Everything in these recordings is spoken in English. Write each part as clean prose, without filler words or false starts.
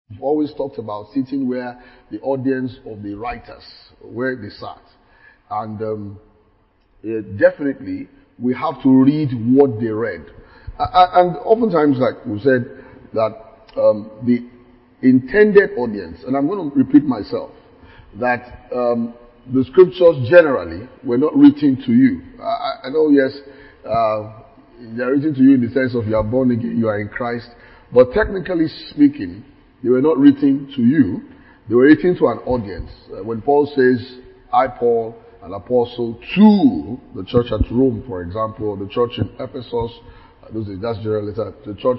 We've always talked about sitting where the audience of the writers, where they sat. And definitely, we have to read what they read. And oftentimes, like we said, that the intended audience, and I'm going to repeat myself, that the scriptures generally were not written to you. I know, yes, they're written to you in the sense of you are born again, you are in Christ, but technically speaking, they were not written to you. They were written to an audience. When Paul says, I, Paul, an apostle to the church at Rome, for example, the church in Ephesus, that's general letter, the church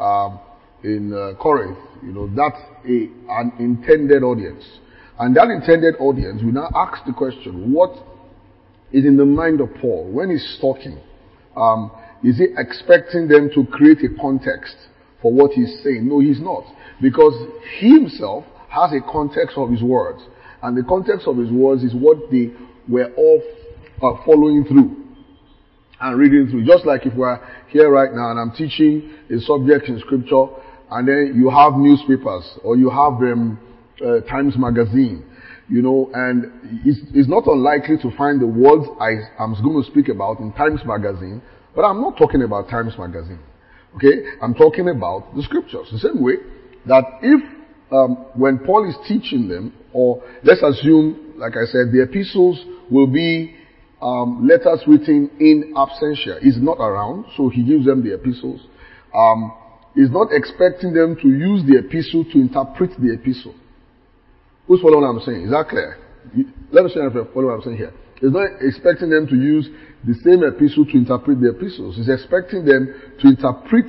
in Corinth, that's an intended audience. And that intended audience, we now ask the question, what is in the mind of Paul when he's talking? Is he expecting them to create a context for what he's saying? No, he's not. Because he himself has a context of his words. And the context of his words is what they were all following through and reading through. Just like if we're here right now and I'm teaching a subject in scripture, and then you have newspapers or you have Times Magazine, and it's not unlikely to find the words I'm going to speak about in Times Magazine, but I'm not talking about Times Magazine. Okay? I'm talking about the scriptures. The same way that if, when Paul is teaching them, or let's assume, like I said, the epistles will be letters written in absentia. He's not around, so he gives them the epistles. He's not expecting them to use the epistle to interpret the epistle. Who's following what I'm saying? Is that clear? Let me see if you follow what I'm saying here. He's not expecting them to use the same epistle to interpret the epistles. He's expecting them to interpret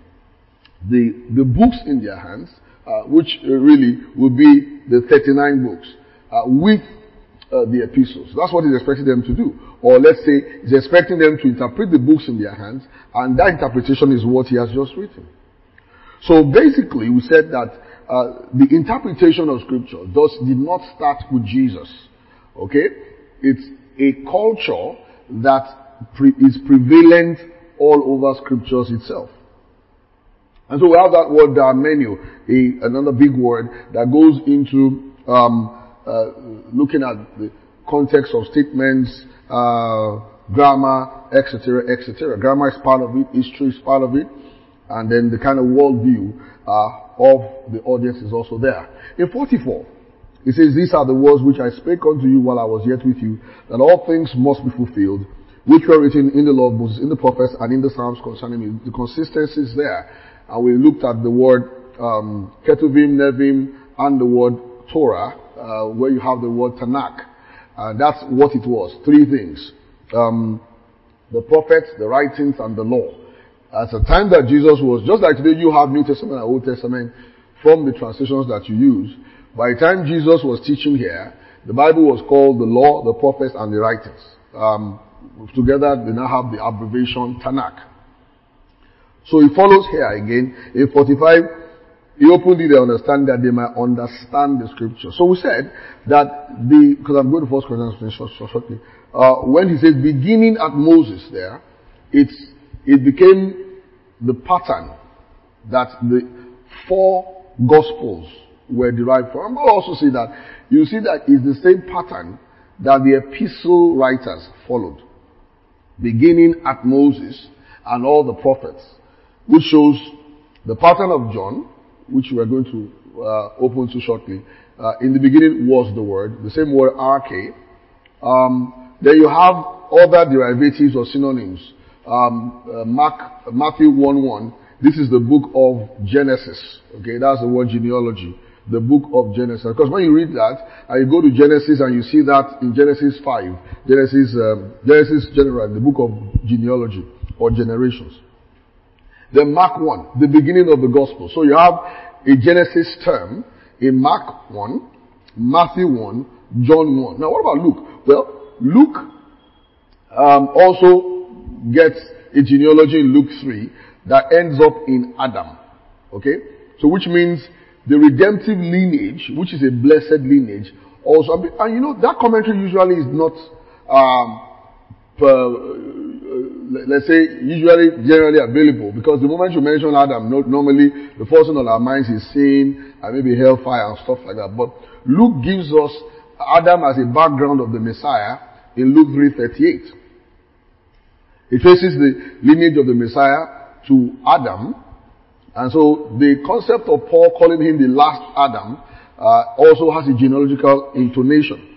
the books in their hands, which really will be the 39 books, with the epistles. That's what he's expecting them to do. Or let's say, he's expecting them to interpret the books in their hands, and that interpretation is what he has just written. So basically, we said that the interpretation of scripture did not start with Jesus. Okay? It's a culture that is prevalent all over scriptures itself. And so we have that word menu, another big word that goes into looking at the context of statements, grammar, etc., etc. Grammar is part of it, history is part of it, and then the kind of worldview of the audience is also there. In 44, it says, these are the words which I spake unto you while I was yet with you, that all things must be fulfilled, which were written in the law of Moses, in the prophets, and in the Psalms concerning me. The consistency is there. And we looked at the word Ketuvim, Nevim, and the word Torah, where you have the word Tanakh. That's what it was. Three things. The prophets, the writings, and the law. At the time that Jesus was, just like today you have New Testament and Old Testament from the translations that you use, by the time Jesus was teaching here, the Bible was called the law, the prophets, and the writings. Together they now have the abbreviation Tanakh. So he follows here again. In 45, he openly they understand that they might understand the scripture. So we said that because I'm going to 1 Corinthians shortly, when he says beginning at Moses there, it became the pattern that the 4 gospels were derived from. I'm going to also see that, you see that it's the same pattern that the epistle writers followed. Beginning at Moses and all the prophets, which shows the pattern of John, which we are going to open to shortly. In the beginning was the word, the same word arche. Then you have other derivatives or synonyms. Matthew 1:1. This is the book of Genesis. Okay, that's the word genealogy. The book of Genesis. Because when you read that, and you go to Genesis and you see that in Genesis 5, Genesis general, the book of genealogy or generations. Then Mark 1, the beginning of the gospel. So you have a Genesis term in Mark 1, Matthew 1, John 1. Now what about Luke? Well, Luke also gets a genealogy in Luke 3 that ends up in Adam. Okay? So which means the redemptive lineage, which is a blessed lineage, also, and that commentary usually is not let's say, usually generally available, because the moment you mention Adam, normally the first thing on our minds is sin and maybe hellfire and stuff like that. But Luke gives us Adam as a background of the Messiah in Luke 3:38. It traces the lineage of the Messiah to Adam. And so the concept of Paul calling him the last Adam also has a genealogical intonation.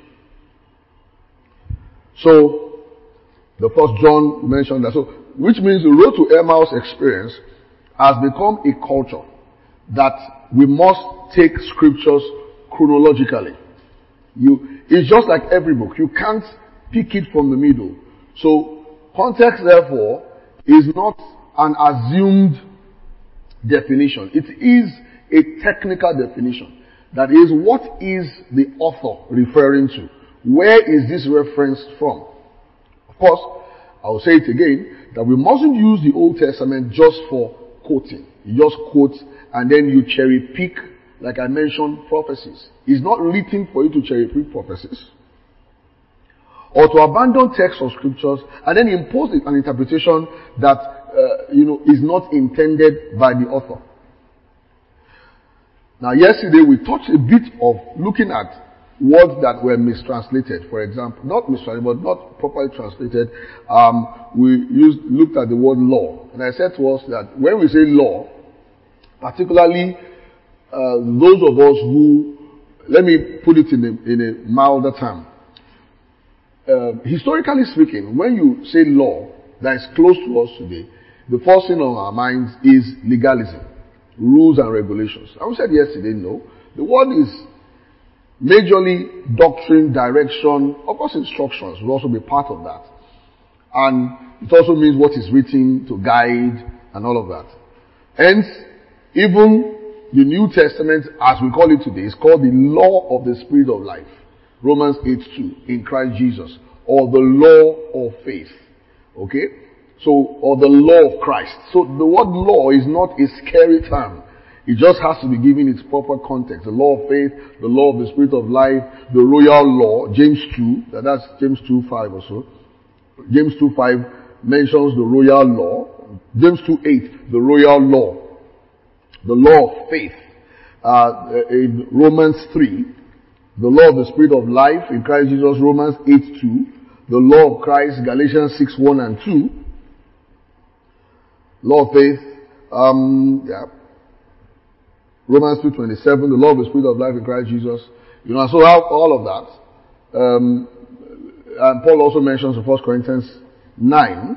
So, the first John mentioned that. So, which means the road to Emmaus experience has become a culture that we must take scriptures chronologically. It's just like every book. You can't pick it from the middle. So, context, therefore, is not an assumed definition. It is a technical definition. That is, what is the author referring to? Where is this reference from? Of course, I will say it again, that we mustn't use the Old Testament just for quoting. You just quote and then you cherry pick, like I mentioned, prophecies. It's not written for you to cherry pick prophecies or to abandon texts of scriptures and then impose an interpretation that is not intended by the author. Now, yesterday we touched a bit of looking at words that were mistranslated, for example. Not mistranslated, but not properly translated. We looked at the word law. And I said to us that when we say law, particularly those of us who, let me put it in a milder term. Historically speaking, when you say law that is close to us today, the first thing on our minds is legalism, rules and regulations. And we said yesterday, no. The word is majorly doctrine, direction, of course instructions will also be part of that. And it also means what is written to guide and all of that. Hence, even the New Testament, as we call it today, is called the law of the Spirit of life. Romans 8:2, in Christ Jesus. Or the law of faith. Okay? So, or the law of Christ. So the word law is not a scary term. It just has to be given its proper context. The law of faith, the law of the Spirit of life, the royal law, James 2, that's James 2:5 or so. James 2:5 mentions the royal law. James 2:8, the royal law. The law of faith. In Romans 3, the law of the Spirit of life in Christ Jesus, Romans 8:2. The law of Christ, Galatians 6:1 and 2. Law of faith, Romans 2:27, the law of the Spirit of life in Christ Jesus. And so all of that. And Paul also mentions in 1 Corinthians 9,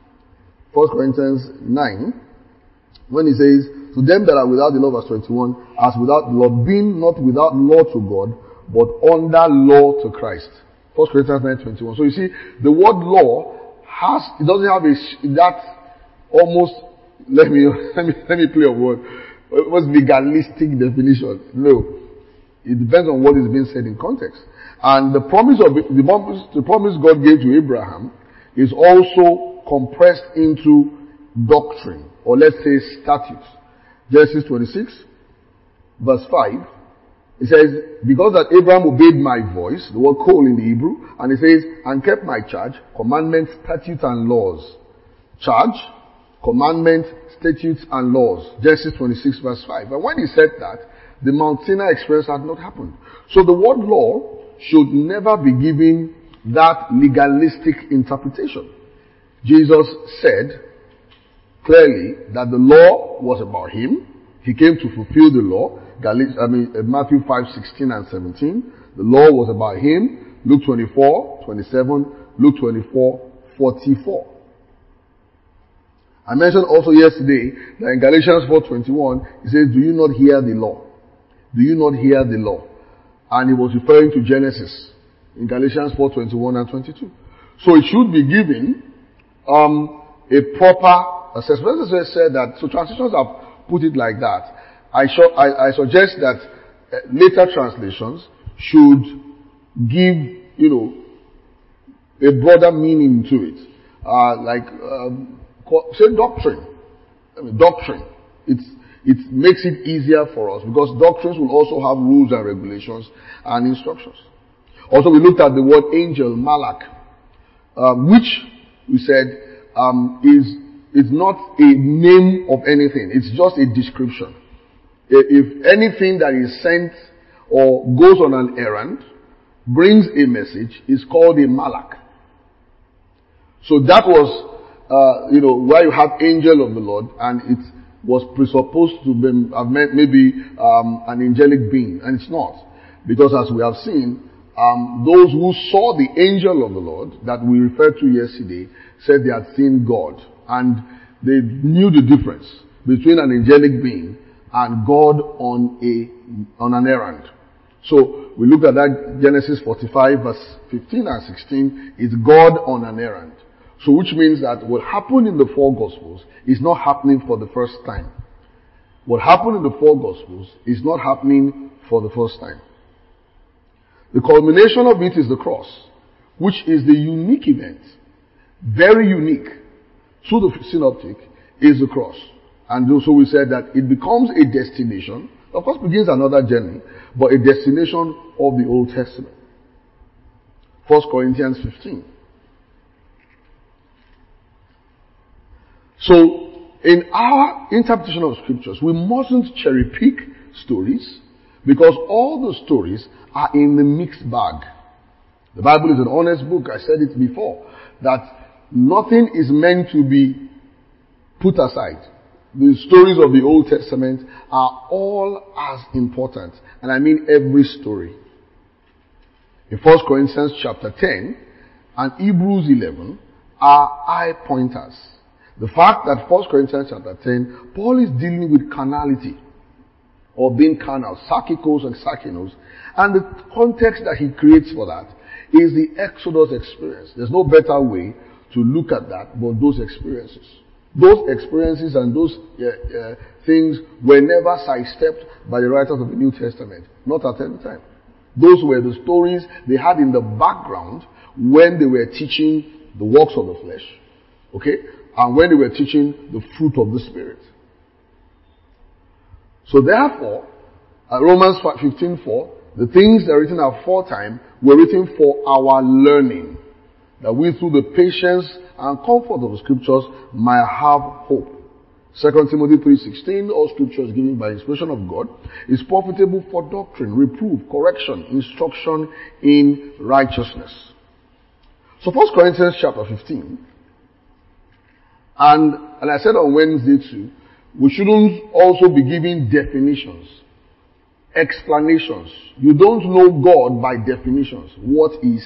when he says, to them that are without the law, verse 21, as without the law, being not without law to God, but under law to Christ. 1 Corinthians 9:21. So you see, the word law it doesn't have that almost, let me play a word. It was legalistic definition. No. It depends on what is being said in context. And the promise God gave to Abraham is also compressed into doctrine, or let's say statutes. Genesis 26, verse 5, it says, because that Abraham obeyed my voice, the word call in the Hebrew, and it says, and kept my charge, commandments, statutes, and laws. Charge, commandments, statutes, and laws. Genesis 26, verse 5. And when he said that, the Mount Sinai experience had not happened. So the word law should never be given that legalistic interpretation. Jesus said clearly that the law was about him. He came to fulfill the law. Matthew 5:16 and 17. The law was about him. Luke 24:27. Luke 24:44. I mentioned also yesterday that in Galatians 4:21, it says, do you not hear the law? Do you not hear the law? And he was referring to Genesis in Galatians 4:21 and 22. So it should be given a proper assessment. As I said that, so translations have put it like that. I suggest that later translations should give, a broader meaning to it. Say doctrine. Doctrine. It makes it easier for us because doctrines will also have rules and regulations and instructions. Also, we looked at the word angel, malak, which we said is not a name of anything. It's just a description. If anything that is sent or goes on an errand, brings a message, is called a malak. So that was, where you have angel of the Lord, and it was presupposed to have meant maybe an angelic being, and it's not. Because as we have seen, those who saw the angel of the Lord that we referred to yesterday said they had seen God, and they knew the difference between an angelic being and God on an errand. So we looked at that Genesis 45 verse 15 and 16 is God on an errand. So which means that what happened in the four Gospels is not happening for the first time. What happened in the four Gospels is not happening for the first time. The culmination of it is the cross, which is the unique event, very unique to the synoptic, is the cross. And so we said that it becomes a destination, of course begins another journey, but a destination of the Old Testament. 1 Corinthians 15. So, in our interpretation of scriptures, we mustn't cherry pick stories, because all the stories are in the mixed bag. The Bible is an honest book. I said it before, that nothing is meant to be put aside. The stories of the Old Testament are all as important, and I mean every story. In 1 Corinthians chapter 10 and Hebrews 11 are eye pointers. The fact that 1 Corinthians chapter 10, Paul is dealing with carnality, or being carnal, sarkikos and sarkinos, and the context that he creates for that is the Exodus experience. There's no better way to look at that but those experiences. Those experiences and those things were never sidestepped by the writers of the New Testament. Not at any time. Those were the stories they had in the background when they were teaching the works of the flesh. Okay? And when they were teaching the fruit of the Spirit. So therefore, Romans 15:4, the things that are written aforetime were written for our learning, that we through the patience and comfort of the scriptures might have hope. 2 Timothy 3:16, all scripture is given by inspiration of God, is profitable for doctrine, reproof, correction, instruction in righteousness. So 1 Corinthians chapter 15, and I said on Wednesday too, we shouldn't also be giving definitions, explanations. You don't know God by definitions. What is,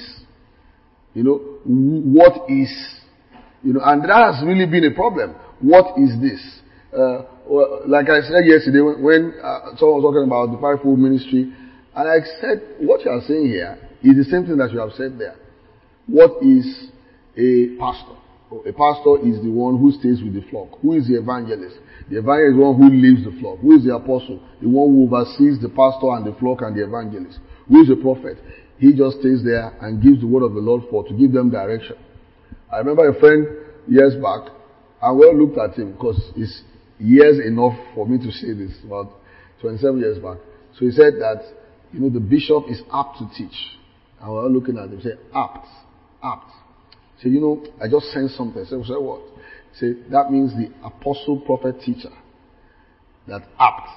what is, and that has really been a problem. What is this? Like I said yesterday when someone was talking about the fivefold ministry, and I said, what you are saying here is the same thing that you have said there. What is a pastor? A pastor is the one who stays with the flock. Who is the evangelist? The evangelist is the one who leads the flock. Who is the apostle? The one who oversees the pastor and the flock and the evangelist. Who is the prophet? He just stays there and gives the word of the Lord to give them direction. I remember a friend years back, and we all looked at him because it's years enough for me to say this, about 27 years back. So he said that, the bishop is apt to teach. And we were all looking at him, say, apt. Say, I just sensed something. I said, what? Say, that means the apostle, prophet, teacher. That apt.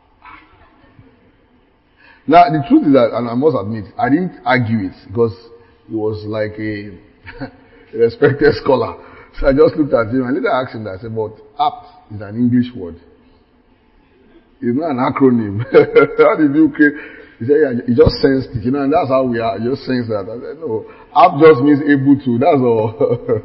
Now, the truth is that, and I must admit, I didn't argue it because he was like a respected scholar. So I just looked at him and later asked him that. I said, but apt is an English word. It's not an acronym. How did you create? He said, yeah, he just sensed it, and that's how we are. He just sensed that. I said, no, apt just means able to, that's all.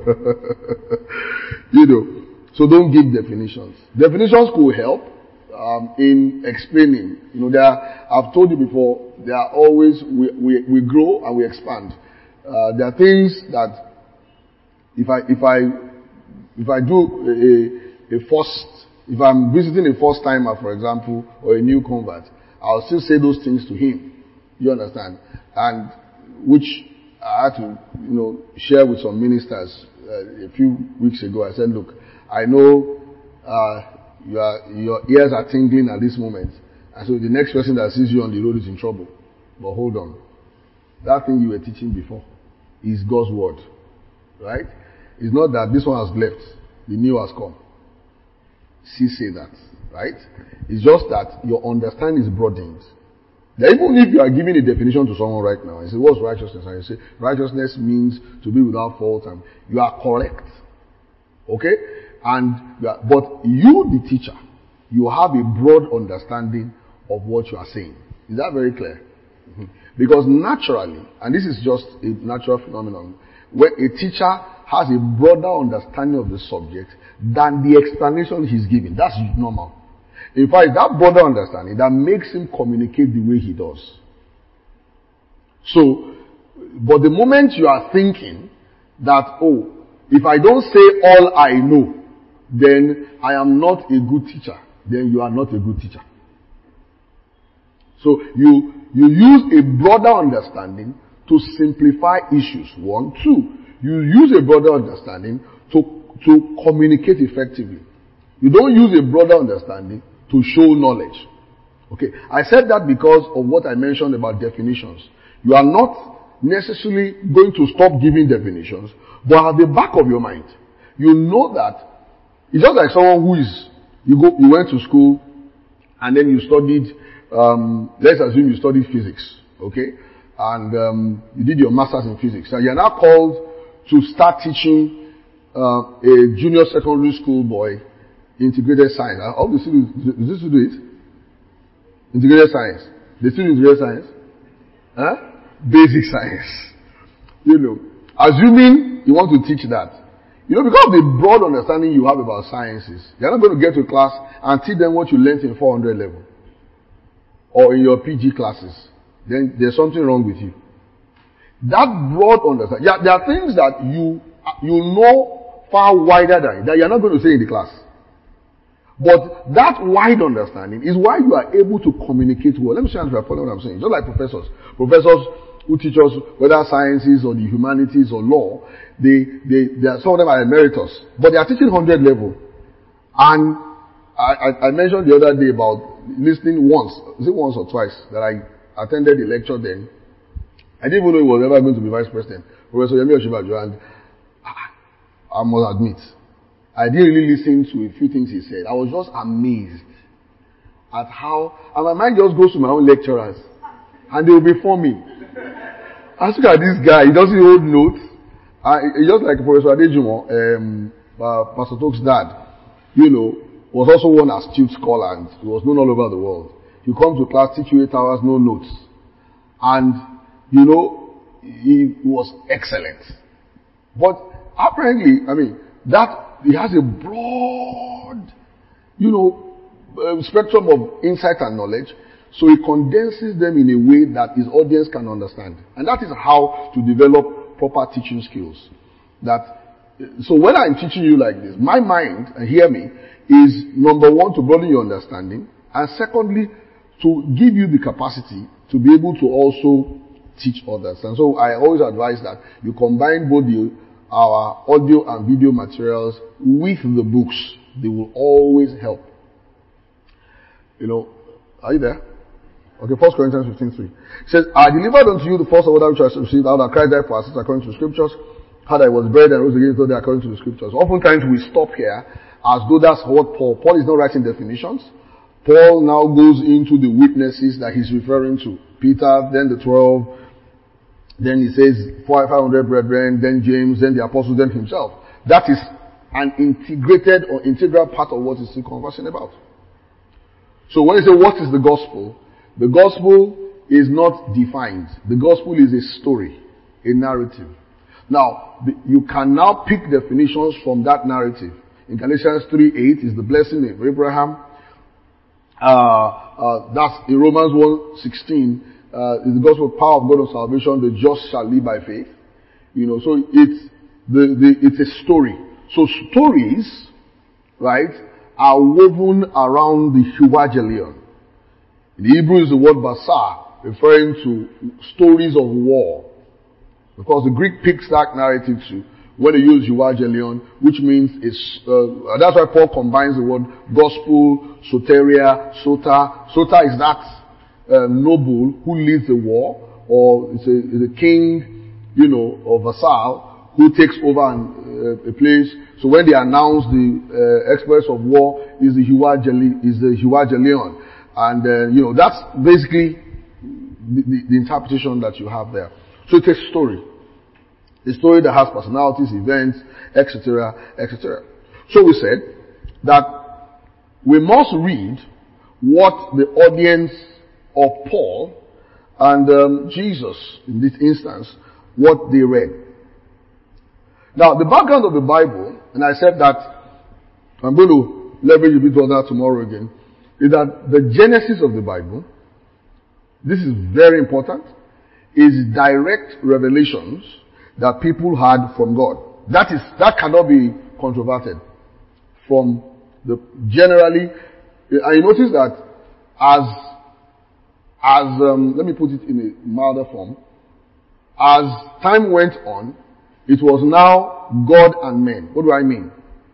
So don't give definitions. Definitions could help, in explaining. I've told you before, there are always, we grow and we expand. There are things that, if I do if I'm visiting a first timer, for example, or a new convert, I'll still say those things to him. You understand? And which I had to, share with some ministers a few weeks ago. I said, look, I know your ears are tingling at this moment, and so the next person that sees you on the road is in trouble. But hold on, that thing you were teaching before is God's word, right? It's not that this one has left, the new has come. She say that, right? It's just that your understanding is broadened. That even if you are giving a definition to someone right now, and say, what's righteousness? And you say, righteousness means to be without fault, and you are correct. Okay? But you, the teacher, you have a broad understanding of what you are saying. Is that very clear? Mm-hmm. Because naturally, and this is just a natural phenomenon, where a teacher has a broader understanding of the subject than the explanation he's giving. That's normal. In fact, that broader understanding that makes him communicate the way he does. So, but the moment you are thinking that, oh, if I don't say all I know, then I am not a good teacher, then you are not a good teacher. So you use a broader understanding to simplify issues. 1, 2. You use a broader understanding to communicate effectively. You don't use a broader understanding to show knowledge. Okay. I said that because of what I mentioned about definitions. You are not necessarily going to stop giving definitions, but at the back of your mind, you know that it's just like someone who you went to school and then you studied, let's assume you studied physics, okay? And you did your master's in physics. And you're now called to start teaching a junior secondary school boy integrated science. How do you do it? Integrated science. They still do integrated science? Huh? Basic science. You know, assuming you want to teach that. You know, because of the broad understanding you have about sciences, you're not going to get to class and teach them what you learned in 400 level. Or in your PG classes. Then there's something wrong with you. That broad understanding, there are things that you know far wider than that you're not going to say in the class. But that wide understanding is why you are able to communicate well. Let me see if you are following what I'm saying. Just like professors. Professors who teach us whether sciences or the humanities or law, some of them are emeritus. But they are teaching 100 level. And I mentioned the other day about listening once. Is it once or twice that I attended the lecture then? I didn't even know he was ever going to be vice president. Professor Yemi Osinbajo, and I must admit, I didn't really listen to a few things he said. I was just amazed at how, and my mind just goes to my own lecturers, and they will be forming. I look at this guy, he doesn't hold notes. He's just like Professor Adejumo, Pastor Tok's dad, you know, was also one astute scholar, and he was known all over the world. You come to class, teach you 8 hours, no notes. And, you know, he was excellent. But apparently, he has a broad, you know, spectrum of insight and knowledge. So he condenses them in a way that his audience can understand. And that is how to develop proper teaching skills. So when I'm teaching you like this, my mind, and hear me, is number 1, to broaden your understanding. And secondly, to give you the capacity to be able to also teach others. And so I always advise that you combine both our audio and video materials with the books. They will always help. You know, are you there? Okay, 1 Corinthians 15:3. It says, I delivered unto you the first order which I received, how that Christ died for our sins according to the scriptures, how that he was buried and rose again according to the scriptures. Oftentimes we stop here as though that's what Paul is not writing definitions. Paul now goes into the witnesses that he's referring to. Peter, then the 12, then he says 500 brethren, then James, then the apostles, then himself. That is an integrated or integral part of what he's conversing about. So when you say what is the gospel is not defined. The gospel is a story, a narrative. Now, you can now pick definitions from that narrative. In Galatians 3:8 is the blessing of Abraham. That's in Romans 1:16 is the gospel power of God of salvation. The just shall live by faith. You know, so it's a story. So stories, right, are woven around the Evangelion. In Hebrew is the word basar, referring to stories of war. Because the Greek picks that narrative too, when they use Evangelion, which means that's why Paul combines the word gospel, soteria, sota. Sota is that noble who leads the war, or it's a king, you know, or vassal, who takes over a place. So when they announce the exploits of war, is the Huajelion. And, that's basically the interpretation that you have there. So it's a story. A story that has personalities, events, etc., etc. So we said that we must read what the audience of Paul and Jesus, in this instance, what they read. Now, the background of the Bible, and I said that I'm going to leverage a bit on that tomorrow again, is that the genesis of the Bible, this is very important, is direct revelations that people had from God. That cannot be controverted from the generally. And you notice that let me put it in a milder form. As time went on, it was now God and men. What do I mean?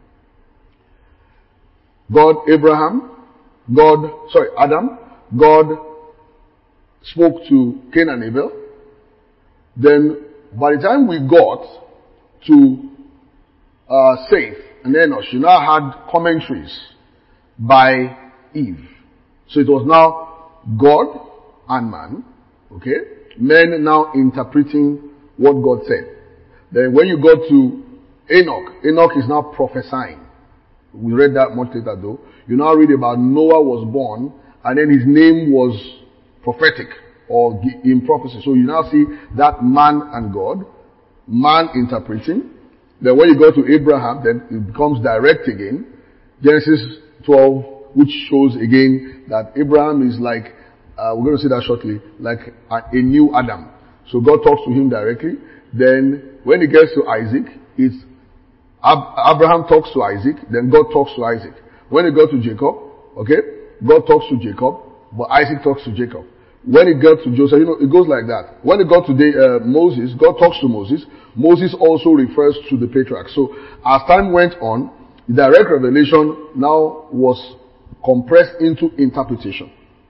Adam. God spoke to Cain and Abel. Then, by the time we got to Seth and Enosh, you now had commentaries by Eve. So it was now God and man. Okay? Men now interpreting what God said. Then when you go to Enoch is now prophesying. We read that much later though. You now read about Noah was born and then his name was prophetic or in prophecy. So you now see that man and God, man interpreting. Then when you go to Abraham, then it becomes direct again. Genesis 12, which shows again that Abraham is like, we're going to see that shortly, like a new Adam. So God talks to him directly. Then when it gets to Isaac, it's Abraham talks to Isaac, then God talks to Isaac. When it goes to Jacob, okay, God talks to Jacob, but Isaac talks to Jacob. When it gets to Joseph, it goes like that. When it got to Moses, God talks to Moses. Moses also refers to the patriarchs. So as time went on, the direct revelation now was compressed into interpretation.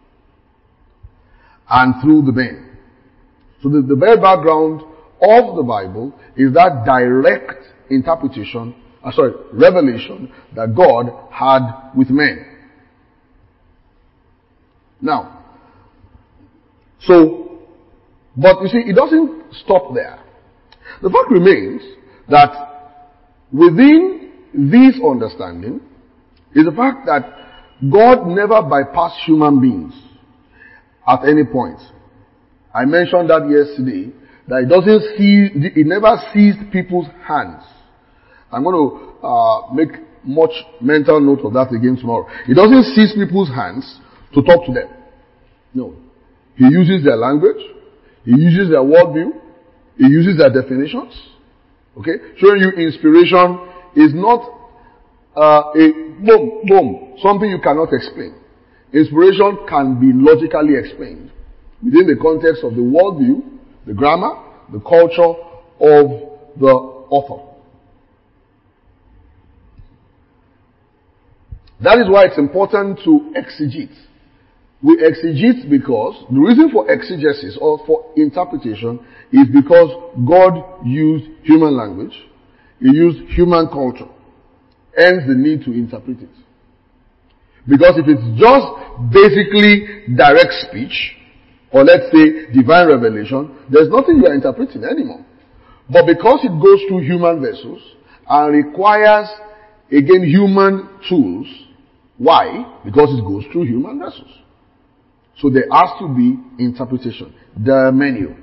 And through the men. So the very background of the Bible is that direct interpretation, revelation that God had with men. Now, but you see, it doesn't stop there. The fact remains that within this understanding is the fact that God never bypassed human beings at any point. I mentioned that yesterday, that it never seized people's hands. I'm going to make much mental note of that again tomorrow. It doesn't seize people's hands to talk to them. No. He uses their language. He uses their worldview. He uses their definitions. Okay? Showing you inspiration is not something you cannot explain. Inspiration can be logically explained within the context of the worldview, the grammar, the culture of the author. That is why it's important to exegete. We exegete because the reason for exegesis or for interpretation is because God used human language. He used human culture. Hence the need to interpret it. Because if it's just basically direct speech, or let's say divine revelation, there's nothing you are interpreting anymore. But because it goes through human vessels and requires, again, human tools, why? Because it goes through human vessels. So there has to be interpretation. The menu.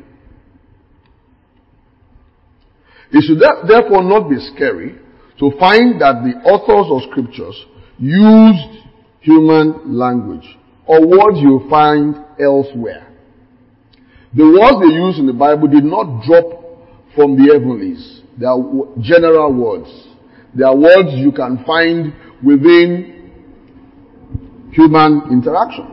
It should therefore not be scary to find that the authors of scriptures used human language or words you find elsewhere. The words they used in the Bible did not drop from the heavenlies. They are general words. They are words you can find within human interaction.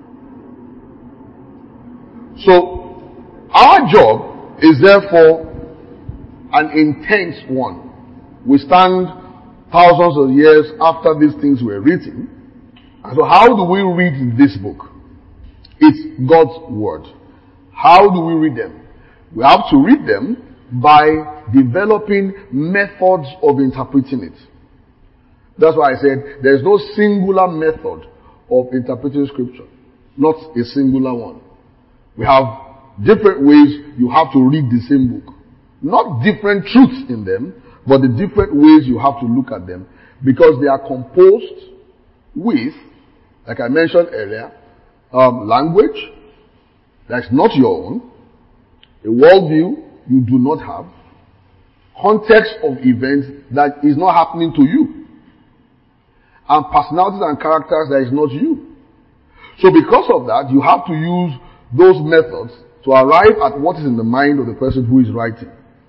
So, our job is therefore an intense one. We stand thousands of years after these things were written. And so how do we read this book? It's God's word. How do we read them? We have to read them by developing methods of interpreting it. That's why I said there's no singular method of interpreting scripture. Not a singular one. We have different ways you have to read the same book. Not different truths in them, but the different ways you have to look at them, because they are composed with, like I mentioned earlier, language that's not your own, a worldview you do not have, context of events that is not happening to you, and personalities and characters that is not you. So because of that, you have to use those methods to arrive at what is in the mind of the person who is writing.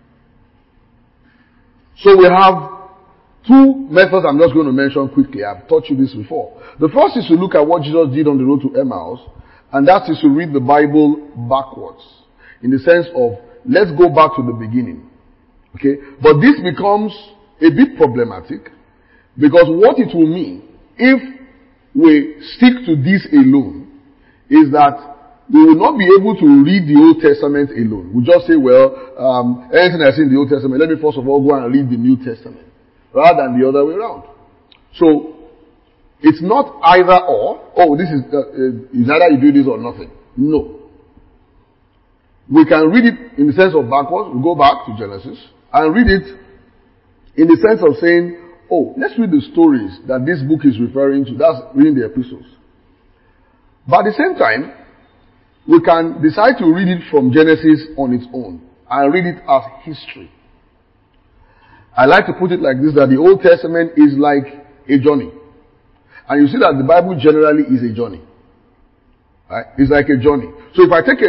So we have two methods I'm just going to mention quickly. I've taught you this before. The first is to look at what Jesus did on the road to Emmaus, and that is to read the Bible backwards. In the sense of, let's go back to the beginning. Okay? But this becomes a bit problematic, because what it will mean, if we stick to this alone, is that we will not be able to read the Old Testament alone. We just say, well, anything I see in the Old Testament, let me first of all go and read the New Testament, rather than the other way around. So, it's not either or, this is either you do this or nothing. No. We can read it in the sense of backwards. We go back to Genesis and read it in the sense of saying, let's read the stories that this book is referring to. That's reading the epistles. But at the same time, we can decide to read it from Genesis on its own and read it as history. I like to put it like this, that the Old Testament is like a journey. And you see that the Bible generally is a journey. Right? It's like a journey. So if I take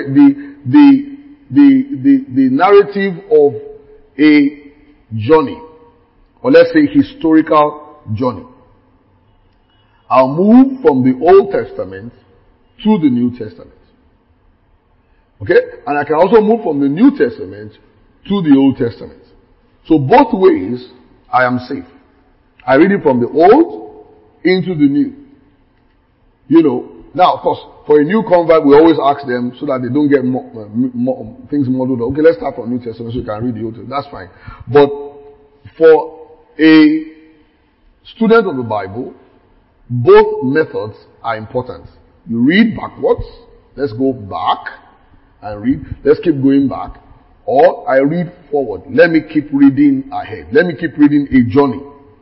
the narrative of a journey, or let's say historical journey, I'll move from the Old Testament to the New Testament. Okay? And I can also move from the New Testament to the Old Testament. So both ways, I am safe. I read it from the Old into the New. Now of course, for a new convert, we always ask them so that they don't get things muddled. Okay, let's start from New Testament so you can read the Old Testament. That's fine. But for a student of the Bible, both methods are important. You read backwards. Let's go back and read. Let's keep going back. Or I read forward. Let me keep reading ahead. Let me keep reading a journey.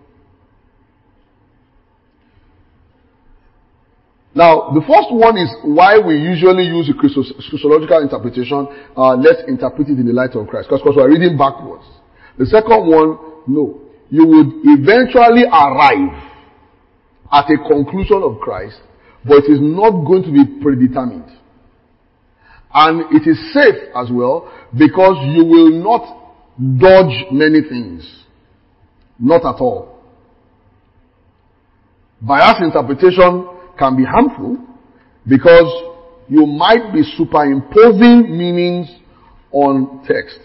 Now, the first one is why we usually use a Christological interpretation. Let's interpret it in the light of Christ. Because we're reading backwards. The second one, no. You would eventually arrive at a conclusion of Christ, but it is not going to be predetermined. And it is safe as well, because you will not dodge many things. Not at all. Biased interpretation can be harmful, because you might be superimposing meanings on text.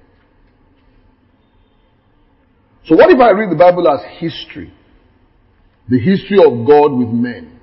So what if I read the Bible as history? The history of God with men.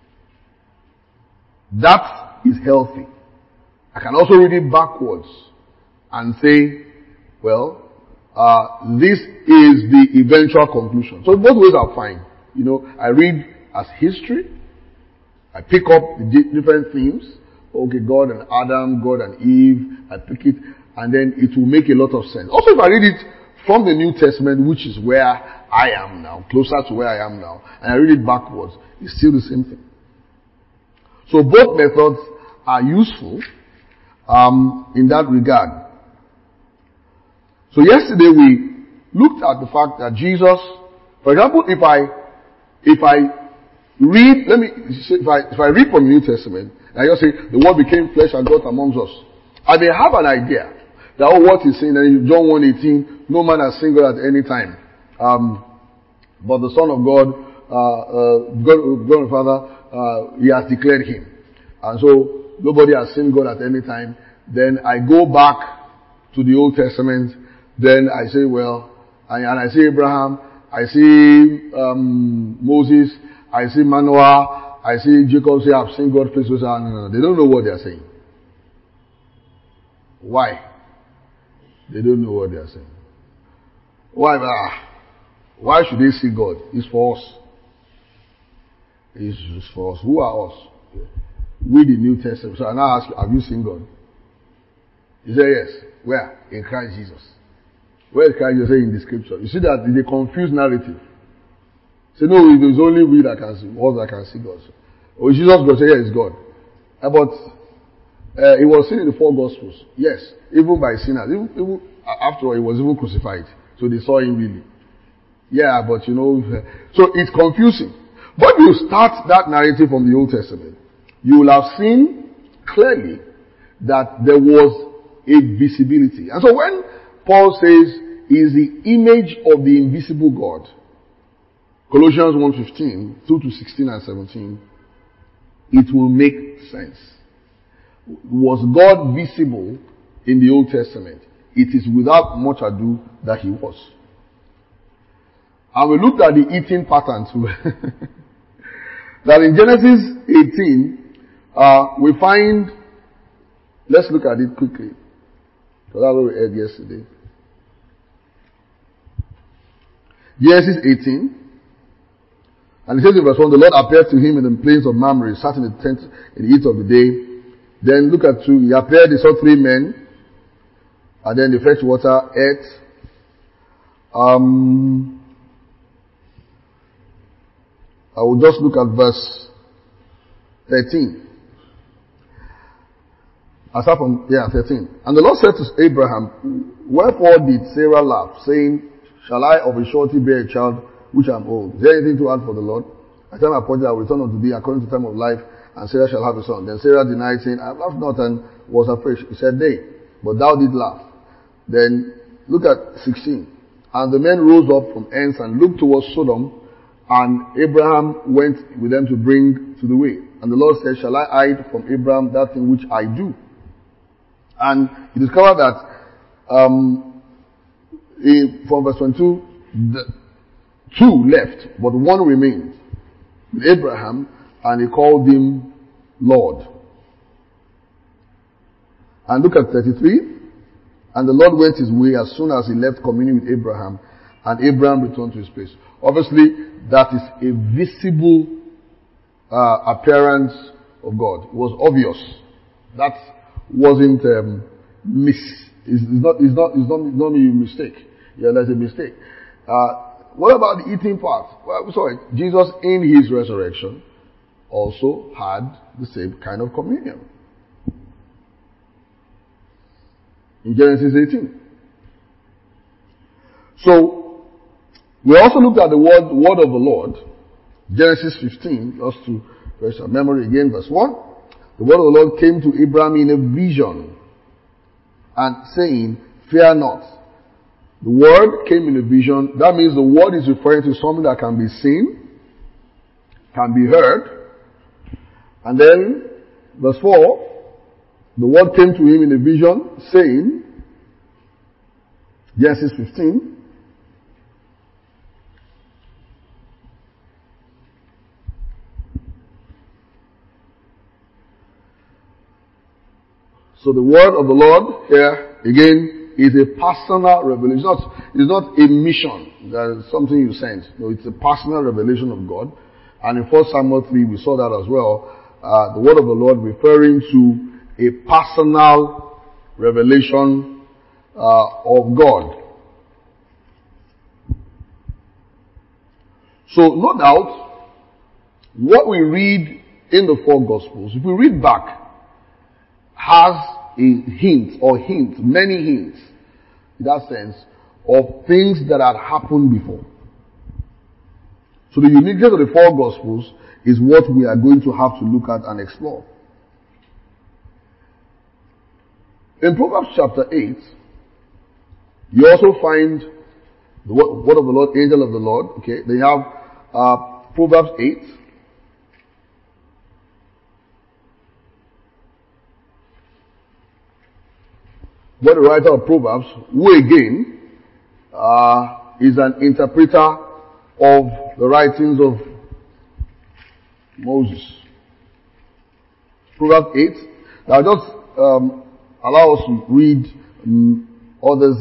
That is healthy. I can also read it backwards and say, well, this is the eventual conclusion. So both ways are fine. I read as history. I pick up the different themes. Okay, God and Adam, God and Eve. I pick it, and then it will make a lot of sense. Also, if I read it from the New Testament, which is where I am now, closer to where I am now, and I read it backwards, it's still the same thing. So both methods are useful in that regard. So yesterday we looked at the fact that Jesus, for example, if I read, if I read from the New Testament, and I just say, the Word became flesh and dwelt amongst us, I may have an idea that, what he's saying, and in John 1:18, no man has seen God at any time. But the Son of God, God the Father, He has declared Him. And so, nobody has seen God at any time. Then I go back to the Old Testament. Then I say, and I see Abraham, I see Moses, I see Manoah, I see Jacob say, I've seen God face to face. No. They don't know what they are saying. Why? They don't know what they are saying. Why? Why should they see God? It's for us. It's for us. Who are us? We the New Testament. So I now ask you, have you seen God? You say yes. Where? In Christ Jesus. Where is Christ Jesus saying in the scripture? You see that it's a confused narrative. Say no, it is only we that can see, us that can see God. Or Jesus God say, yeah, it's God. But he was seen in the 4 Gospels. Yes, even by sinners. Even after all, he was even crucified. So they saw him really. Yeah, but you know, so it's confusing. But you start that narrative from the Old Testament, you will have seen clearly that there was a visibility. And so when Paul says he is the image of the invisible God, Colossians 1:15 through to 16 and 17, it will make sense. Was God visible in the Old Testament? It is without much ado that he was. And we looked at the eating pattern too. That in Genesis 18, we find, let's look at it quickly. Because that's what we heard yesterday. Genesis 18. And it says in verse 1, the Lord appeared to him in the plains of Mamre, sat in the tent in the heat of the day. Then look at 2. He appeared, he saw 3 men. And then the fresh water ate. I will just look at verse 13. Aside from, 13. And the Lord said to Abraham, wherefore did Sarah laugh, saying, shall I of a surety bear a child which I am old? Is there anything to add for the Lord? At the time appointed I will return unto thee according to the time of life, and Sarah shall have a son. Then Sarah denied, saying, I laughed not, and was afraid. He said, nay, but thou did laugh. Then look at 16. And the men rose up from hence and looked towards Sodom, and Abraham went with them to bring to the way. And the Lord said, shall I hide from Abraham that thing which I do? And you discover that from verse 22, the 2 left, but 1 remained with Abraham, and he called him Lord. And look at 33. And the Lord went his way as soon as he left communion with Abraham, and Abraham returned to his place. Obviously, that is a visible appearance of God. It was obvious. That wasn't it's not a mistake. Yeah, there's a mistake. What about the eating part? Well, sorry, Jesus in his resurrection also had the same kind of communion. In Genesis 18. So, we also looked at the word of the Lord. Genesis 15, just to refresh our memory again, verse 1. The word of the Lord came to Abraham in a vision, and saying, fear not. The word came in a vision. That means the word is referring to something that can be seen, can be heard. And then, verse 4, the word came to him in a vision, saying, Genesis 15, so the word of the Lord here, again, is a personal revelation. It's not a mission. That is something you sense. No, it's a personal revelation of God. And in 1 Samuel 3, we saw that as well. The word of the Lord referring to a personal revelation of God. So, no doubt, what we read in the 4 Gospels, if we read back, has a hint, many hints, in that sense, of things that had happened before. So the uniqueness of the 4 Gospels is what we are going to have to look at and explore. In Proverbs chapter 8, you also find the word of the Lord, angel of the Lord. Okay, they have Proverbs 8. Where the writer of Proverbs, who again is an interpreter of the writings of Moses. Proverbs 8. Now just allow us to read others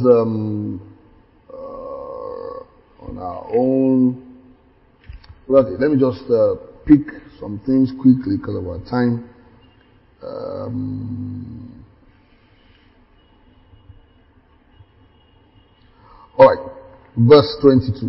on our own. Well, let me just pick some things quickly because of our time. All right, verse 22.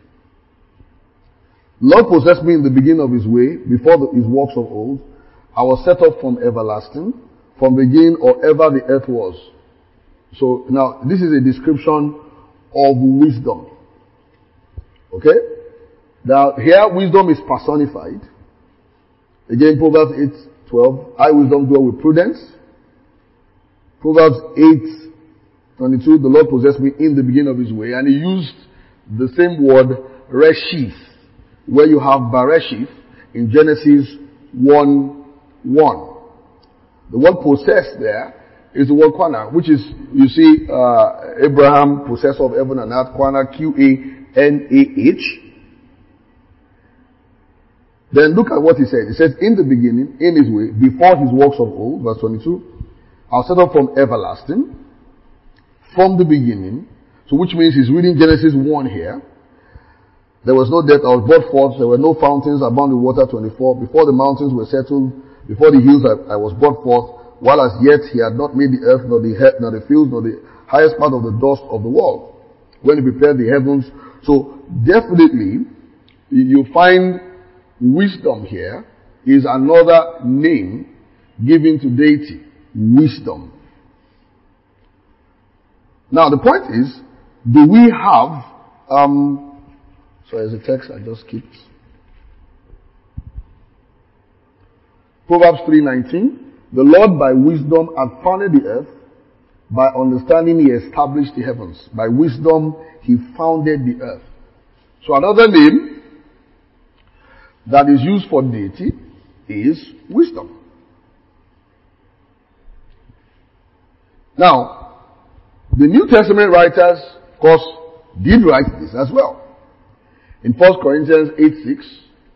Lord possessed me in the beginning of his way, before his works of old. I was set up from everlasting, from beginning or ever the earth was. So now, this is a description of wisdom. Okay? Now, here wisdom is personified. Again, Proverbs 8:12. I, wisdom, dwell with prudence. Proverbs 8:22. The Lord possessed me in the beginning of his way. And he used the same word, reshith, where you have Bereshith in Genesis 1:1. The word possessed there is the word Qana, which is, you see, Abraham, possessor of heaven and earth, Qana, Q-A-N-A-H. Then look at what he said. He says, in the beginning, in his way, before his works of old, verse 22, I was set up from everlasting, from the beginning. So which means he's reading Genesis 1 here. There was no depth, I was brought forth, there were no fountains, abound with water, 24. Before the mountains were settled, before the hills I was brought forth, while as yet he had not made the earth, nor the fields, nor the highest part of the dust of the world, when he prepared the heavens. So definitely, you find wisdom here is another name given to deity. Wisdom. Now the point is, do we have, so as a text I just skipped. Proverbs 3:19. The Lord by wisdom hath founded the earth. By understanding he established the heavens. By wisdom he founded the earth. So another name that is used for deity is wisdom. Now, the New Testament writers, of course, did write this as well. In 1 Corinthians 8:6,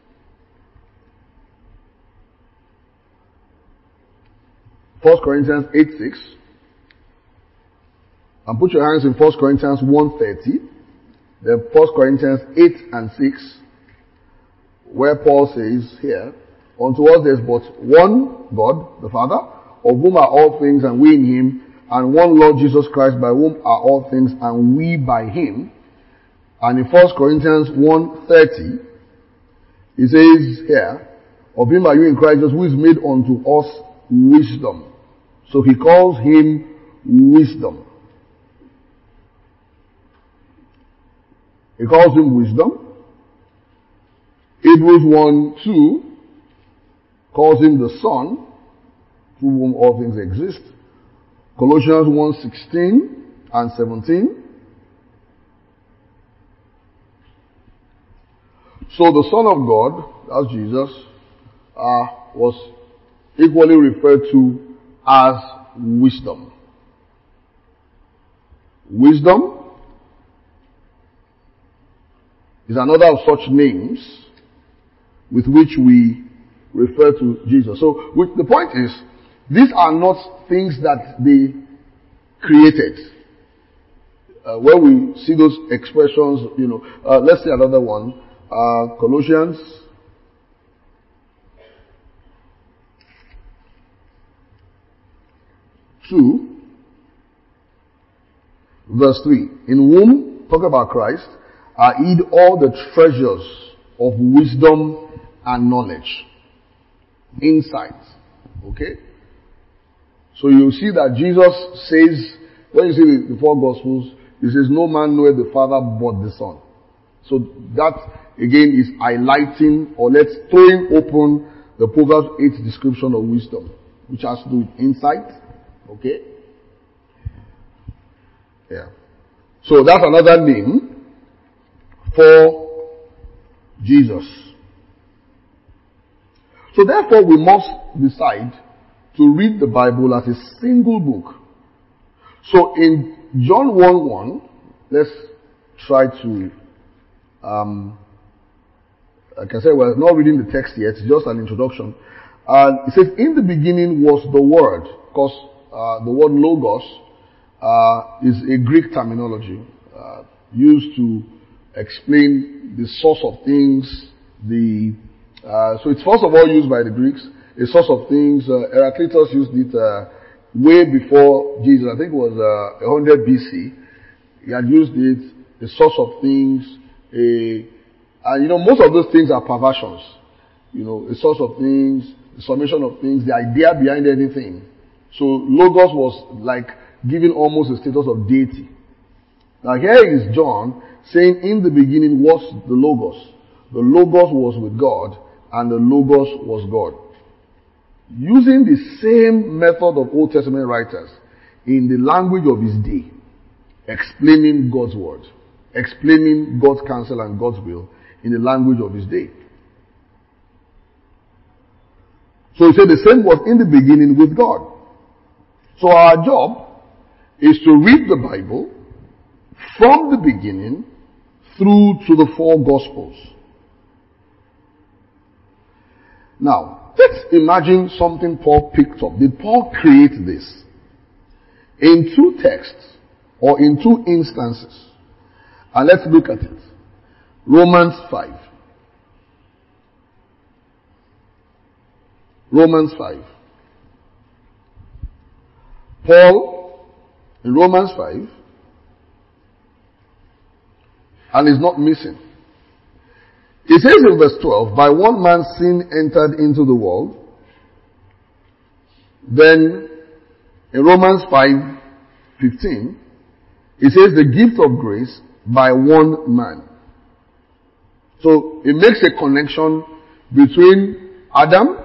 and put your hands in 1 Corinthians 1:30, then 1 Corinthians 8:6, where Paul says here, unto us there is but one God, the Father, of whom are all things and we in him, and one Lord Jesus Christ, by whom are all things and we by him. And in 1 Corinthians 1:30, he says here, of him are you in Christ Jesus, who is made unto us wisdom. So he calls him wisdom. He calls him wisdom. Hebrews 1:2 calls him the Son, through whom all things exist. Colossians 1:16 and 17. So the Son of God, that's Jesus, was equally referred to as wisdom. Wisdom is another of such names with which we refer to Jesus. So the point is, these are not things that they created. When we see those expressions, let's see another one. Colossians two, verse 3. In whom, talk about Christ, are hid all the treasures of wisdom and knowledge. Insight. Okay? So you see that Jesus says, when you see the four Gospels, he says, no man knoweth the Father but the Son. So that again is highlighting, or let's throwing open the Proverbs 8 description of wisdom, which has to do with insight. Okay? Yeah. So that's another name for Jesus. So therefore we must decide to read the Bible as a single book. So in John 1:1, let's try to, like I said, we're not reading the text yet, it's just an introduction. And it says, in the beginning was the Word. Of course, the word logos is a Greek terminology used to explain the source of things. So it's first of all used by the Greeks, a source of things. Heraclitus used it way before Jesus. I think it was 100 BC. He had used it, the source of things. And most of those things are perversions. The source of things, the summation of things, the idea behind anything. So Logos was like given almost a status of deity. Now here is John saying, in the beginning was the Logos. The Logos was with God, and the Logos was God. Using the same method of Old Testament writers in the language of his day, explaining God's word, explaining God's counsel and God's will in the language of his day. So he said the same was in the beginning with God. So our job is to read the Bible from the beginning through to the 4 Gospels. Now, let's imagine something Paul picked up. Did Paul create this? In 2 texts, or in 2 instances. And let's look at it. Romans 5. Romans 5. Paul, in Romans 5, and is not missing. It says in verse 12, by one man sin entered into the world. Then, in Romans 5:15, it says the gift of grace by one man. So, it makes a connection between Adam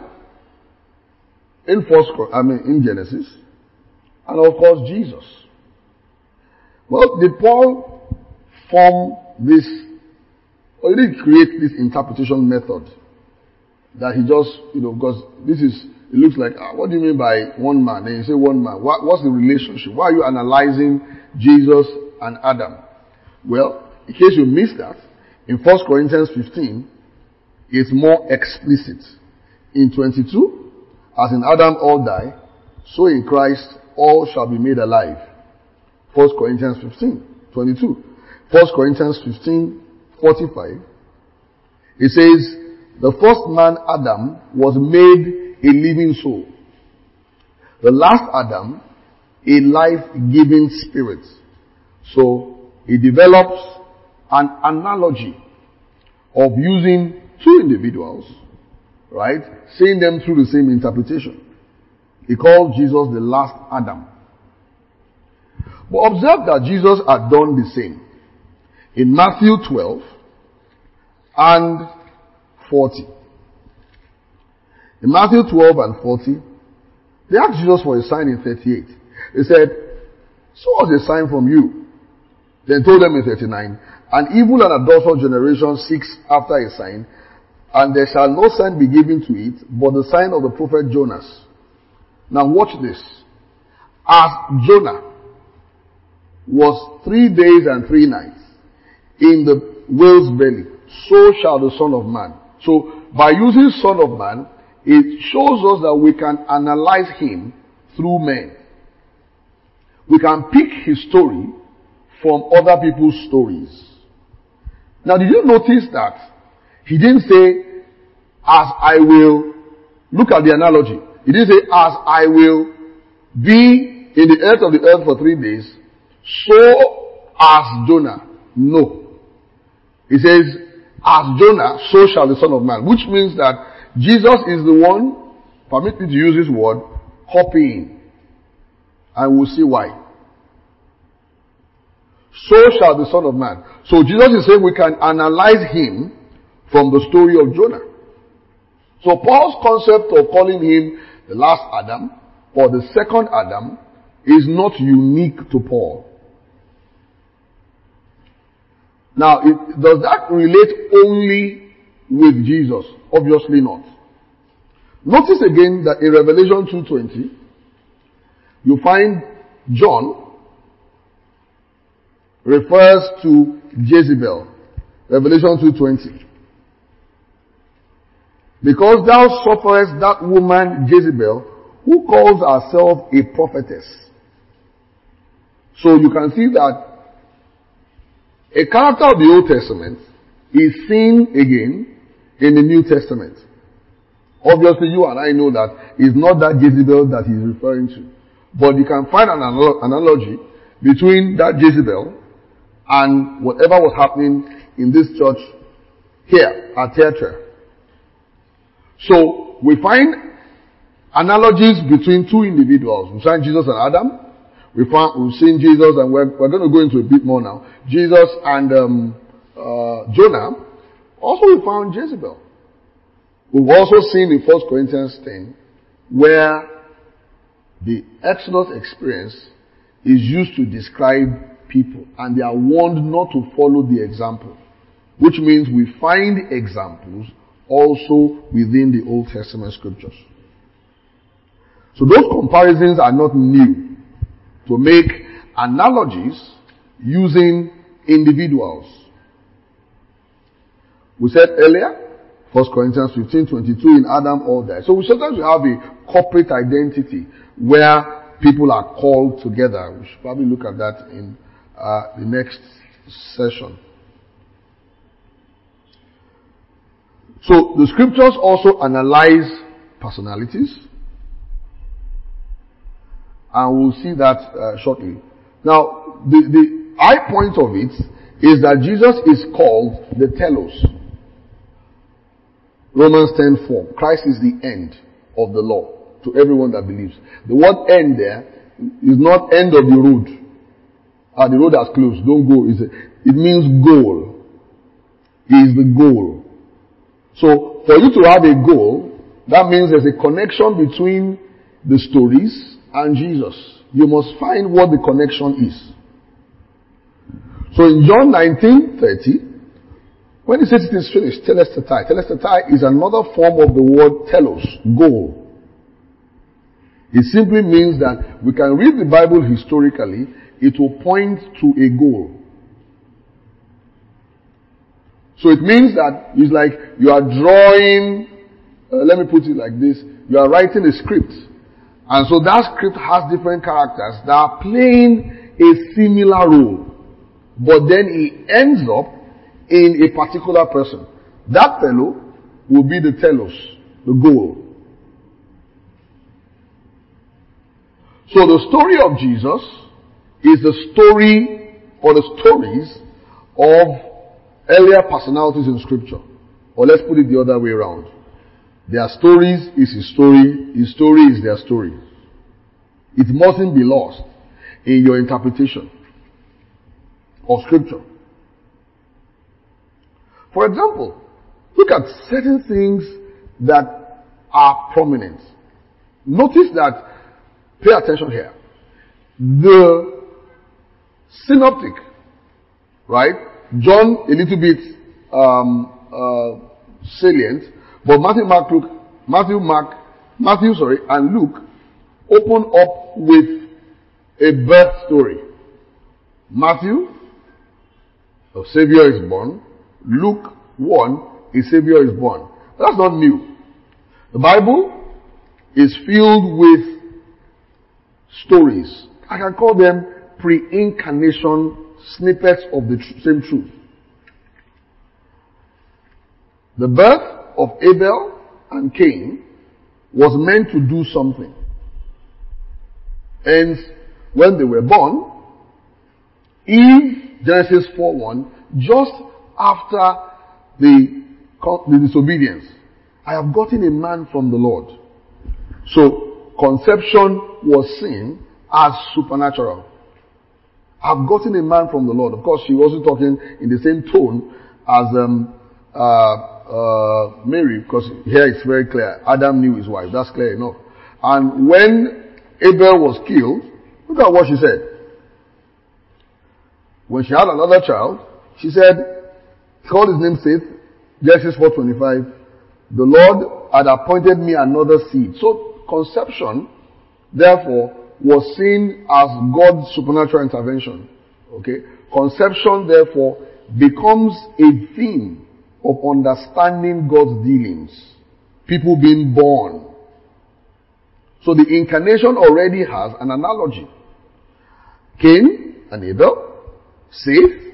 in Genesis, and of course Jesus. Well, did Paul form this, or did he create this interpretation method that he just, because it looks like, what do you mean by one man? And you say one man. What's the relationship? Why are you analyzing Jesus and Adam? Well, in case you missed that, in 1 Corinthians 15, it's more explicit. In 22, as in Adam all die, so in Christ all shall be made alive. 1 Corinthians 15:22. 1 Corinthians 15:45. It says, the first man, Adam, was made a living soul. The last Adam, a life-giving spirit. So, it develops an analogy of using 2 individuals, right? Seeing them through the same interpretation. He called Jesus the last Adam. But observe that Jesus had done the same. In Matthew 12 and 40. In Matthew 12 and 40, they asked Jesus for a sign in 38. They said, so what's a sign from you? Then told them in 39, an evil and adulterous generation seeks after a sign, and there shall no sign be given to it, but the sign of the prophet Jonas. Now watch this. As Jonah was 3 days and 3 nights in the whale's belly, so shall the Son of Man. So, by using Son of Man, it shows us that we can analyze him through men. We can pick his story from other people's stories. Now, did you notice that he didn't say, as I will, look at the analogy. He didn't say, as I will be in the earth of the earth for 3 days, so as Jonah. No. He says, as Jonah, so shall the Son of Man. Which means that Jesus is the one, permit me to use this word, copying. And we'll see why. So shall the Son of Man. So Jesus is saying we can analyze him from the story of Jonah. So Paul's concept of calling him the last Adam or the second Adam is not unique to Paul. Now, does that relate only with Jesus? Obviously not. Notice again that in Revelation 2:20, you find John refers to Jezebel. Revelation 2:20. Because thou sufferest that woman Jezebel, who calls herself a prophetess. So you can see that a character of the Old Testament is seen again in the New Testament. Obviously, you and I know that it's not that Jezebel that he's referring to. But you can find an analogy between that Jezebel and whatever was happening in this church here at Theatre. So, we find analogies between two individuals. We find Jesus and Adam. We've seen Jesus, and we're going to go into a bit more now. Jesus and Jonah. Also, we found Jezebel. We've also seen in 1 Corinthians 10 where the Exodus experience is used to describe people, and they are warned not to follow the example, which means we find examples also within the Old Testament scriptures. So those comparisons are not new, to make analogies using individuals. We said earlier, 1 Corinthians 15:22, in Adam all died. So sometimes we have a corporate identity where people are called together. We should probably look at that in the next session. So the scriptures also analyze personalities, and we'll see that shortly. Now, the high point of it is that Jesus is called the telos. Romans 10:4. Christ is the end of the law to everyone that believes. The word end there is not end of the road. The road has closed. Don't go. It means goal. He is the goal. So, for you to have a goal, that means there's a connection between the stories and Jesus. You must find what the connection is. So in John 19:30, when he says it is finished, telesthetai. Telesthetai is another form of the word telos, goal. It simply means that we can read the Bible historically, it will point to a goal. So it means that it's like you are drawing, let me put it like this, you are writing a script. And so that script has different characters that are playing a similar role. But then it ends up in a particular person. That fellow will be the telos, the goal. So the story of Jesus is the story or the stories of earlier personalities in scripture. Or let's put it the other way around. Their stories is his story is their story. It mustn't be lost in your interpretation of scripture. For example, look at certain things that are prominent. Notice that, pay attention here. The synoptic, right? John, a little bit salient, but Matthew, and Luke open up with a birth story. Matthew, a Savior is born. Luke 1, a Savior is born. That's not new. The Bible is filled with stories. I can call them pre-incarnation snippets of the same truth. The birth of Abel and Cain was meant to do something. And when they were born, Eve, Genesis 4:1, just after the disobedience, I have gotten a man from the Lord. So, conception was seen as supernatural. I've gotten a man from the Lord. Of course, she wasn't talking in the same tone as Mary, because here it's very clear. Adam knew his wife. That's clear enough. And when Abel was killed, look at what she said. When she had another child, she said, called his name Seth, Genesis 4:25, the Lord had appointed me another seed. So conception, therefore, was seen as God's supernatural intervention. Okay? Conception, therefore, becomes a theme of understanding God's dealings. People being born. So the incarnation already has an analogy. Cain and Abel, Seth.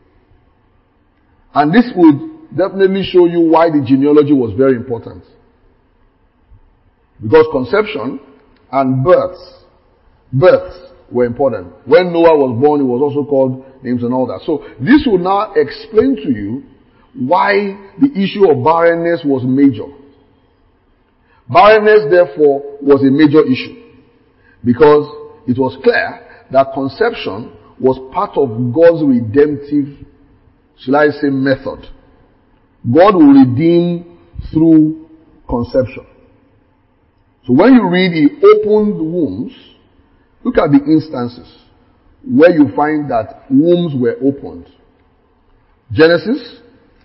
And this would definitely show you why the genealogy was very important. Because conception and births were important. When Noah was born, he was also called names and all that. So this will now explain to you why the issue of barrenness was major. Barrenness, therefore, was a major issue. Because it was clear that conception was part of God's redemptive, shall I say, method. God will redeem through conception. So when you read He opened wombs, look at the instances where you find that wombs were opened. Genesis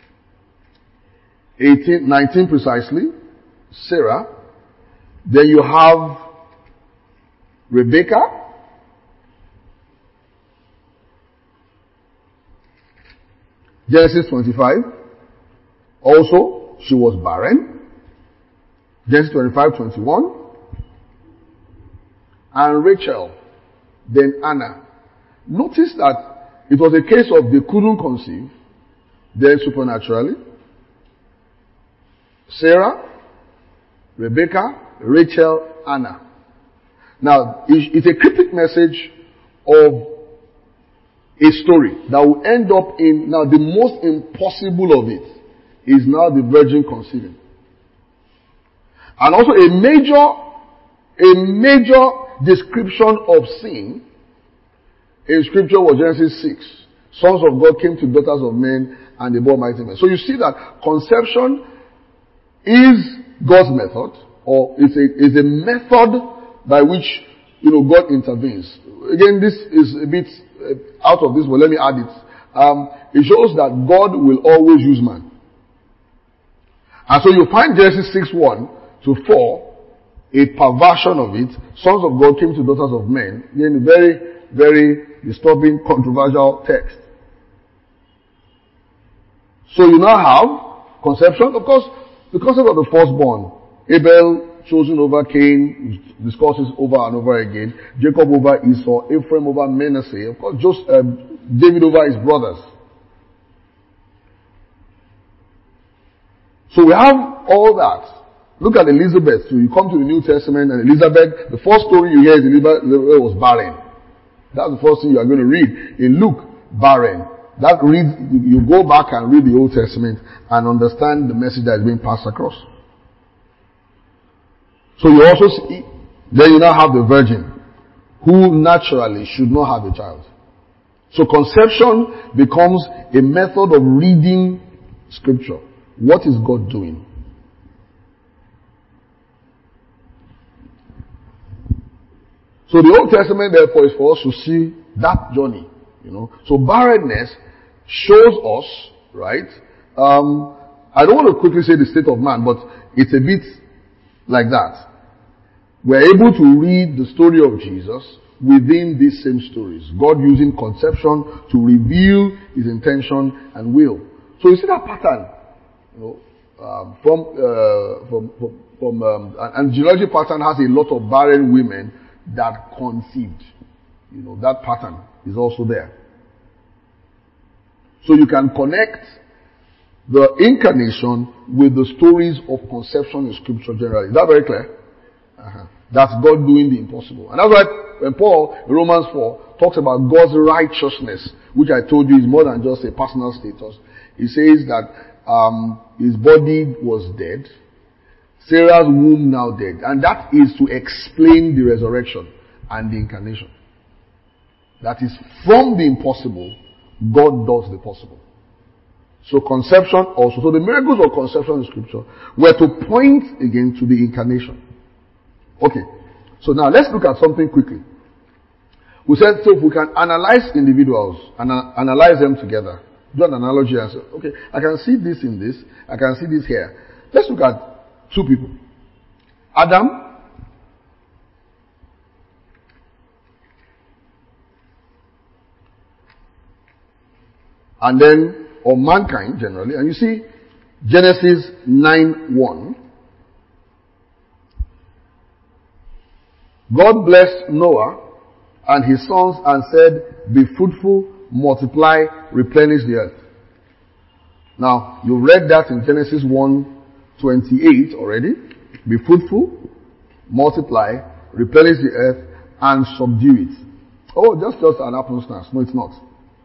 19 precisely, Sarah. Then you have Rebecca. Genesis 25. Also, she was barren. Genesis 25:21. And Rachel, then Anna. Notice that it was a case of they couldn't conceive, then supernaturally. Sarah, Rebecca, Rachel, Anna. Now, it's a cryptic message of a story that will end up in, now the most impossible of it is now the virgin conceiving. And also a major description of sin in scripture was Genesis 6. Sons of God came to daughters of men and they bore mighty men. So you see that conception is God's method, or is a method by which, God intervenes. Again, this is a bit out of this, but let me add it. It shows that God will always use man. And so you find Genesis 6:1-4, a perversion of it. Sons of God came to daughters of men. Again, a very, very disturbing, controversial text. So you now have conception. Of course, the concept of the firstborn. Abel chosen over Cain, discusses over and over again. Jacob over Esau, Ephraim over Manasseh. Of course, David over his brothers. So we have all that. Look at Elizabeth. So you come to the New Testament and Elizabeth, the first story you hear is Elizabeth was barren. That's the first thing you are going to read. In Luke, barren. You go back and read the Old Testament and understand the message that is being passed across. So you also see, then you now have the virgin, who naturally should not have a child. So conception becomes a method of reading scripture. What is God doing? So the Old Testament therefore is for us to see that journey, So barrenness shows us, right? I don't want to quickly say the state of man, but it's a bit like that. We're able to read the story of Jesus within these same stories. God using conception to reveal His intention and will. So you see that pattern, and genealogy pattern has a lot of barren women that conceived. That pattern is also there. So you can connect the incarnation with the stories of conception in scripture generally. Is that very clear? That's God doing the impossible. And that's why when Paul, in Romans 4, talks about God's righteousness, which I told you is more than just a personal status. He says that his body was dead, Sarah's womb now dead. And that is to explain the resurrection and the incarnation. That is, from the impossible, God does the possible. So conception also. So the miracles of conception in scripture were to point again to the incarnation. Okay. So now let's look at something quickly. We said, so if we can analyze individuals and analyze them together, do an analogy and say, okay, I can see this in this, I can see this here. Let's look at two people. Adam and then, or mankind generally, and you see Genesis 9:1. God blessed Noah and his sons and said, be fruitful, multiply, replenish the earth. Now, you read that in Genesis 1:28 already. Be fruitful, multiply, replenish the earth, and subdue it. Oh, just an happenstance. No, it's not.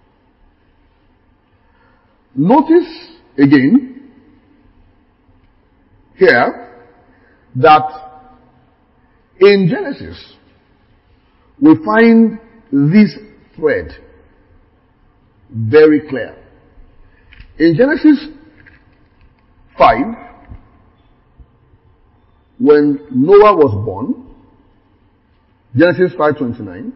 Notice again here that in Genesis we find this thread very clear. In Genesis 5, when Noah was born, Genesis 5:29,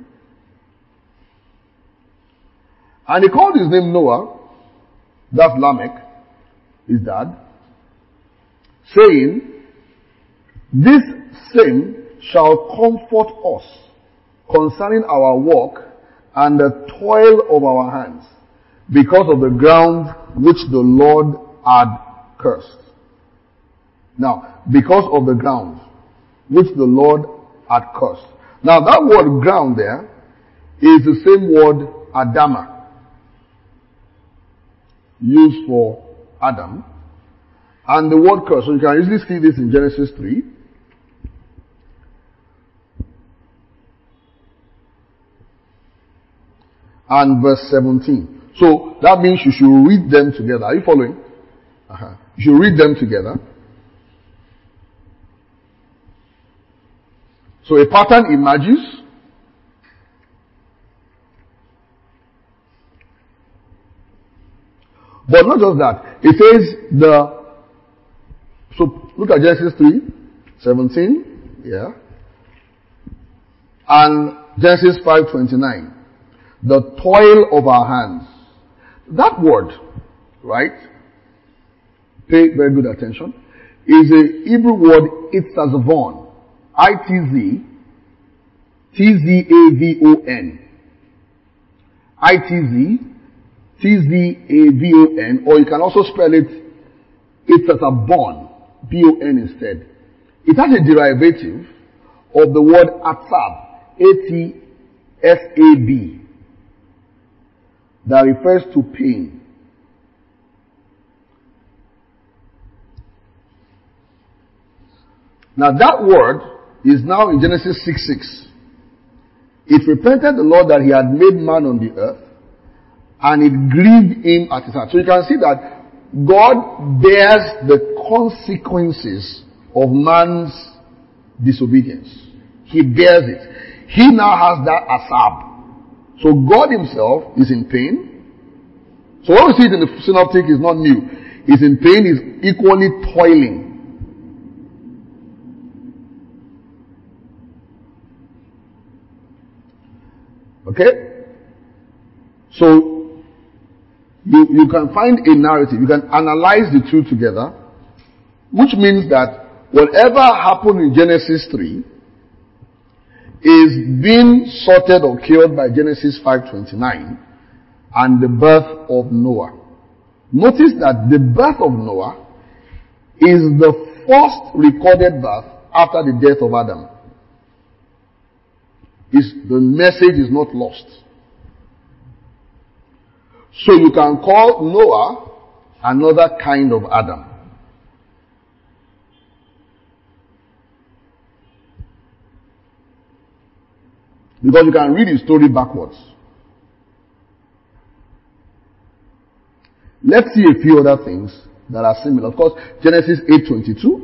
and he called his name Noah, that's Lamech, his dad, saying, this same shall comfort us concerning our work and the toil of our hands, because of the ground which the Lord had cursed. Now, because of the ground which the Lord had cursed. Now, that word ground there is the same word Adama, used for Adam, and the word curse. So you can easily see this in Genesis 3. And verse 17. So that means you should read them together. Are you following? You should read them together. So a pattern emerges. But not just that. It says so look at Genesis 3:17. Yeah. And Genesis 5:29. The toil of our hands. That word, right? Pay very good attention. Is a Hebrew word, itzazavon. I-T-Z-T-Z-A-V-O-N. I-T-Z-T-Z-A-V-O-N. Or you can also spell it itzazabon. B-O-N instead. It has a derivative of the word atzab. A-T-S-A-B. That refers to pain. Now that word is now in Genesis 6:6. It repented the Lord that he had made man on the earth, and it grieved him at his heart. So you can see that God bears the consequences of man's disobedience. He bears it. He now has that asab. So God himself is in pain. So what we see it in the synoptic is not new. He's in pain, he's equally toiling. Okay? So you can find a narrative, you can analyze the two together, which means that whatever happened in Genesis 3 is being sorted or cured by Genesis 5:29 and the birth of Noah. Notice that the birth of Noah is the first recorded birth after the death of Adam. The message is not lost. So you can call Noah another kind of Adam. Because you can read his story backwards. Let's see a few other things that are similar. Of course, Genesis 8:22.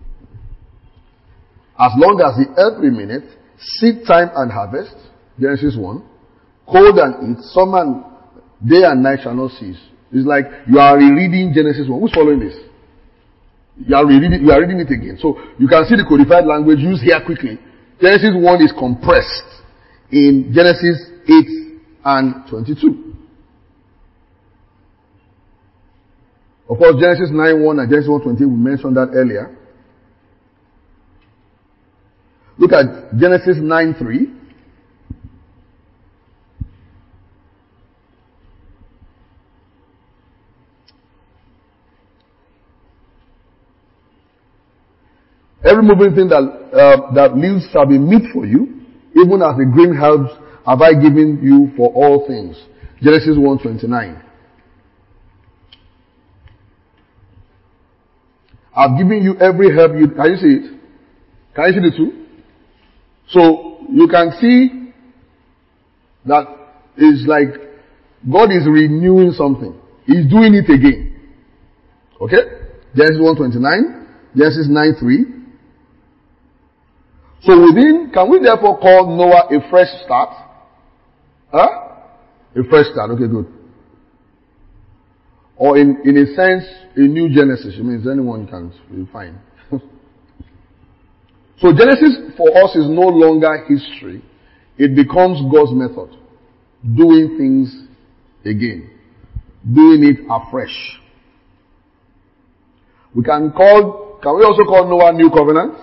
As long as the earth remaineth, seed time and harvest. Genesis 1. Cold and heat, summer and day and night shall not cease. It's like you are rereading Genesis 1. Who's following this? You are reading it again. So you can see the codified language used here quickly. Genesis 1 is compressed in Genesis 8:22. Of course, Genesis 9:1 and Genesis 1:20, we mentioned that earlier. Look at Genesis 9:3. Every moving thing that lives shall be meat for you, even as the green herbs have I given you for all things. Genesis 1:29. I've given you every herb you... Can you see it? Can you see the two? So, you can see that it's like God is renewing something. He's doing it again. Okay? Genesis 1:29. Genesis 9:3. So can we therefore call Noah a fresh start? A fresh start. Okay, good. Or in a sense, a new Genesis. It means anyone can find. So Genesis for us is no longer history. It becomes God's method. Doing things again. Doing it afresh. Can we also call Noah New Covenant?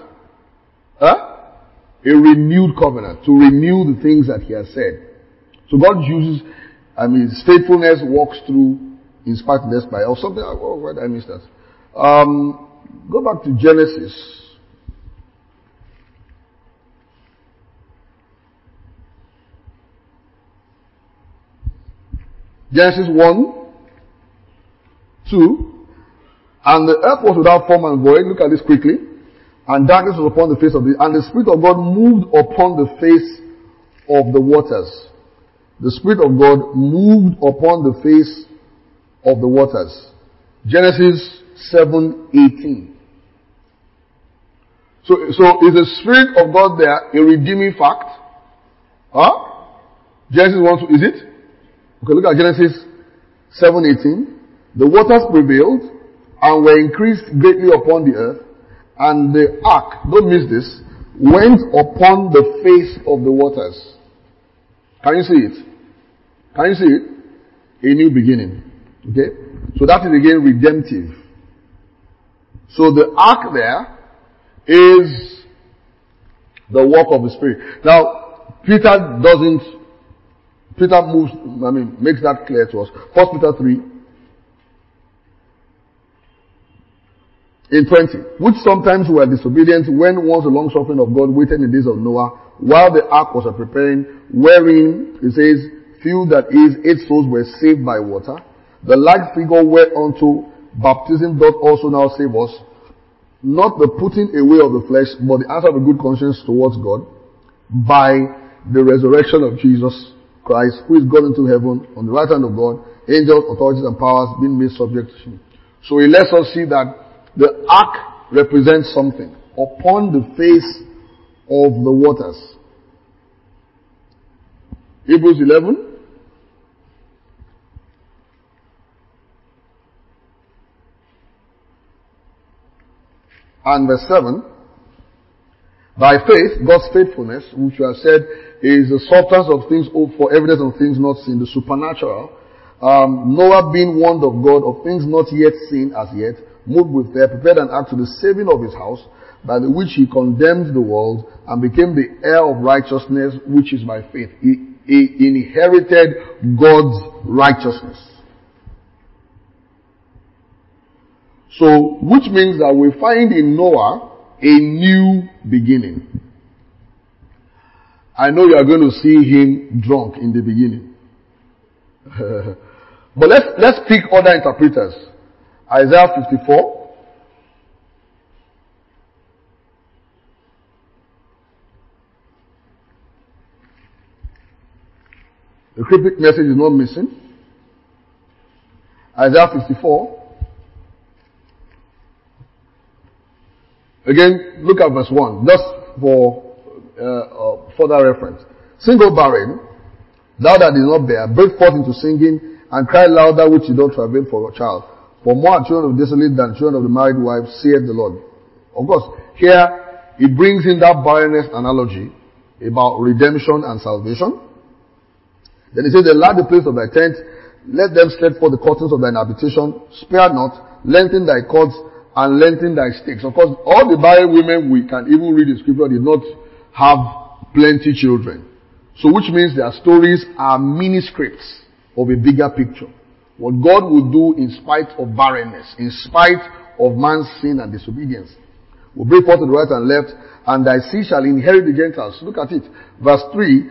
A renewed covenant. To renew the things that he has said. So God uses, his faithfulness walks through in spite of despite or something. Oh, why did I miss that? Go back to Genesis. Genesis 1, 2. And the earth was without form and void. Look at this quickly. And darkness was upon the face of the... And the Spirit of God moved upon the face of the waters. The Spirit of God moved upon the face of the waters. Genesis 7:18. So is the Spirit of God there a redeeming fact? Genesis 1, is it? Okay, look at Genesis 7:18. The waters prevailed and were increased greatly upon the earth, and the ark, don't miss this, went upon the face of the waters. Can you see it? Can you see it? A new beginning. Okay? So that is again redemptive. So the ark there is the work of the Spirit. Now, Peter makes that clear to us. 1 Peter 3. In 20, which sometimes were disobedient when once the long suffering of God waited in the days of Noah, while the ark was preparing, wherein, it says, few that is, 8 souls were saved by water. The like figure whereunto baptism doth also now save us, not the putting away of the flesh, but the answer of a good conscience towards God, by the resurrection of Jesus Christ, who is gone into heaven, on the right hand of God, angels, authorities, and powers being made subject to him. So he lets us see that the ark represents something upon the face of the waters. Hebrews 11. And verse 7. By faith, God's faithfulness, which we have said is the substance of things hoped for, evidence of things not seen, the supernatural. Noah being warned of God of things not yet seen as yet, moved with fear, prepared an ark to the saving of his house, by the which he condemned the world and became the heir of righteousness, which is by faith. He inherited God's righteousness. So, which means that we find in Noah a new beginning. I know you are going to see him drunk in the beginning. But let's pick other interpreters. Isaiah 54. The cryptic message is not missing. Isaiah 54. Again, look at verse 1, just for further reference. Sing, O barren, thou that did not bear, break forth into singing, and cry louder which did not travail for a child. For more are children of the desolate than children of the married wife, saith the Lord. Of course, here, it brings in that barrenness analogy about redemption and salvation. Then it says, the lad the place of thy tent, let them stretch forth the curtains of thine habitation, spare not, lengthen thy cords, and lengthen thy stakes. Of course, all the barren women we can even read in scripture did not have plenty children. So which means their stories are mini scripts of a bigger picture. What God will do in spite of barrenness, in spite of man's sin and disobedience. Will break forth to the right and left, and thy seed shall inherit the Gentiles. Look at it. Verse 3,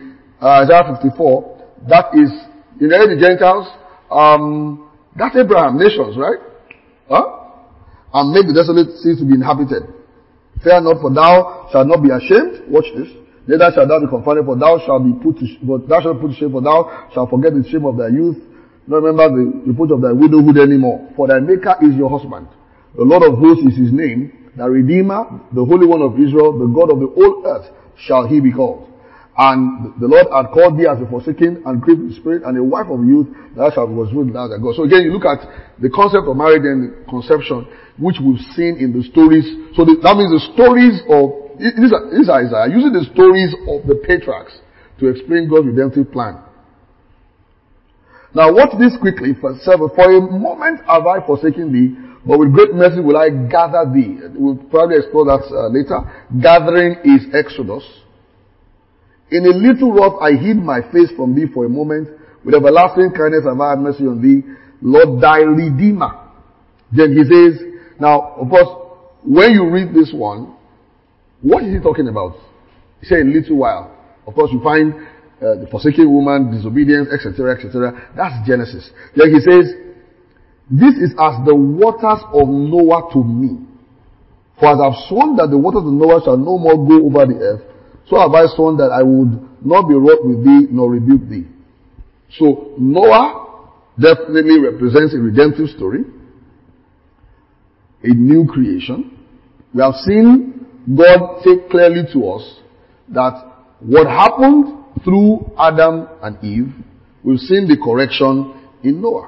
Isaiah 54, that is, the Gentiles, that's Abraham, nations, right? Huh? And make the desolate cities to be inhabited. Fear not, for thou shalt not be ashamed. Watch this. Neither shalt thou be confounded, for thou shalt be put to shame, for thou shalt forget the shame of thy youth. Not remember the reproach of thy widowhood anymore. For thy Maker is your husband. The Lord of hosts is his name. The Redeemer, the Holy One of Israel, the God of the whole earth, shall he be called. And the Lord had called thee as a forsaken and grieved spirit and a wife of youth, thou shalt was with thou thy God. So again, you look at the concept of marriage and conception, which we've seen in the stories. So that means the stories of, these are Isaiah, using the stories of the patriarchs to explain God's redemptive plan. Now watch this quickly. For a moment have I forsaken thee, but with great mercy will I gather thee. We'll probably explore that later. Gathering is Exodus. In a little wrath I hid my face from thee for a moment. With everlasting kindness have I had mercy on thee, Lord thy Redeemer. Then he says, now of course, when you read this one, what is he talking about? He said, in a little while. Of course, you find the forsaken woman, disobedience, etc., etc. That's Genesis. Then he says, this is as the waters of Noah to me. For as I've sworn that the waters of Noah shall no more go over the earth, so have I sworn that I would not be wroth with thee, nor rebuke thee. So Noah definitely represents a redemptive story, a new creation. We have seen God say clearly to us that what happened through Adam and Eve, we've seen the correction in Noah.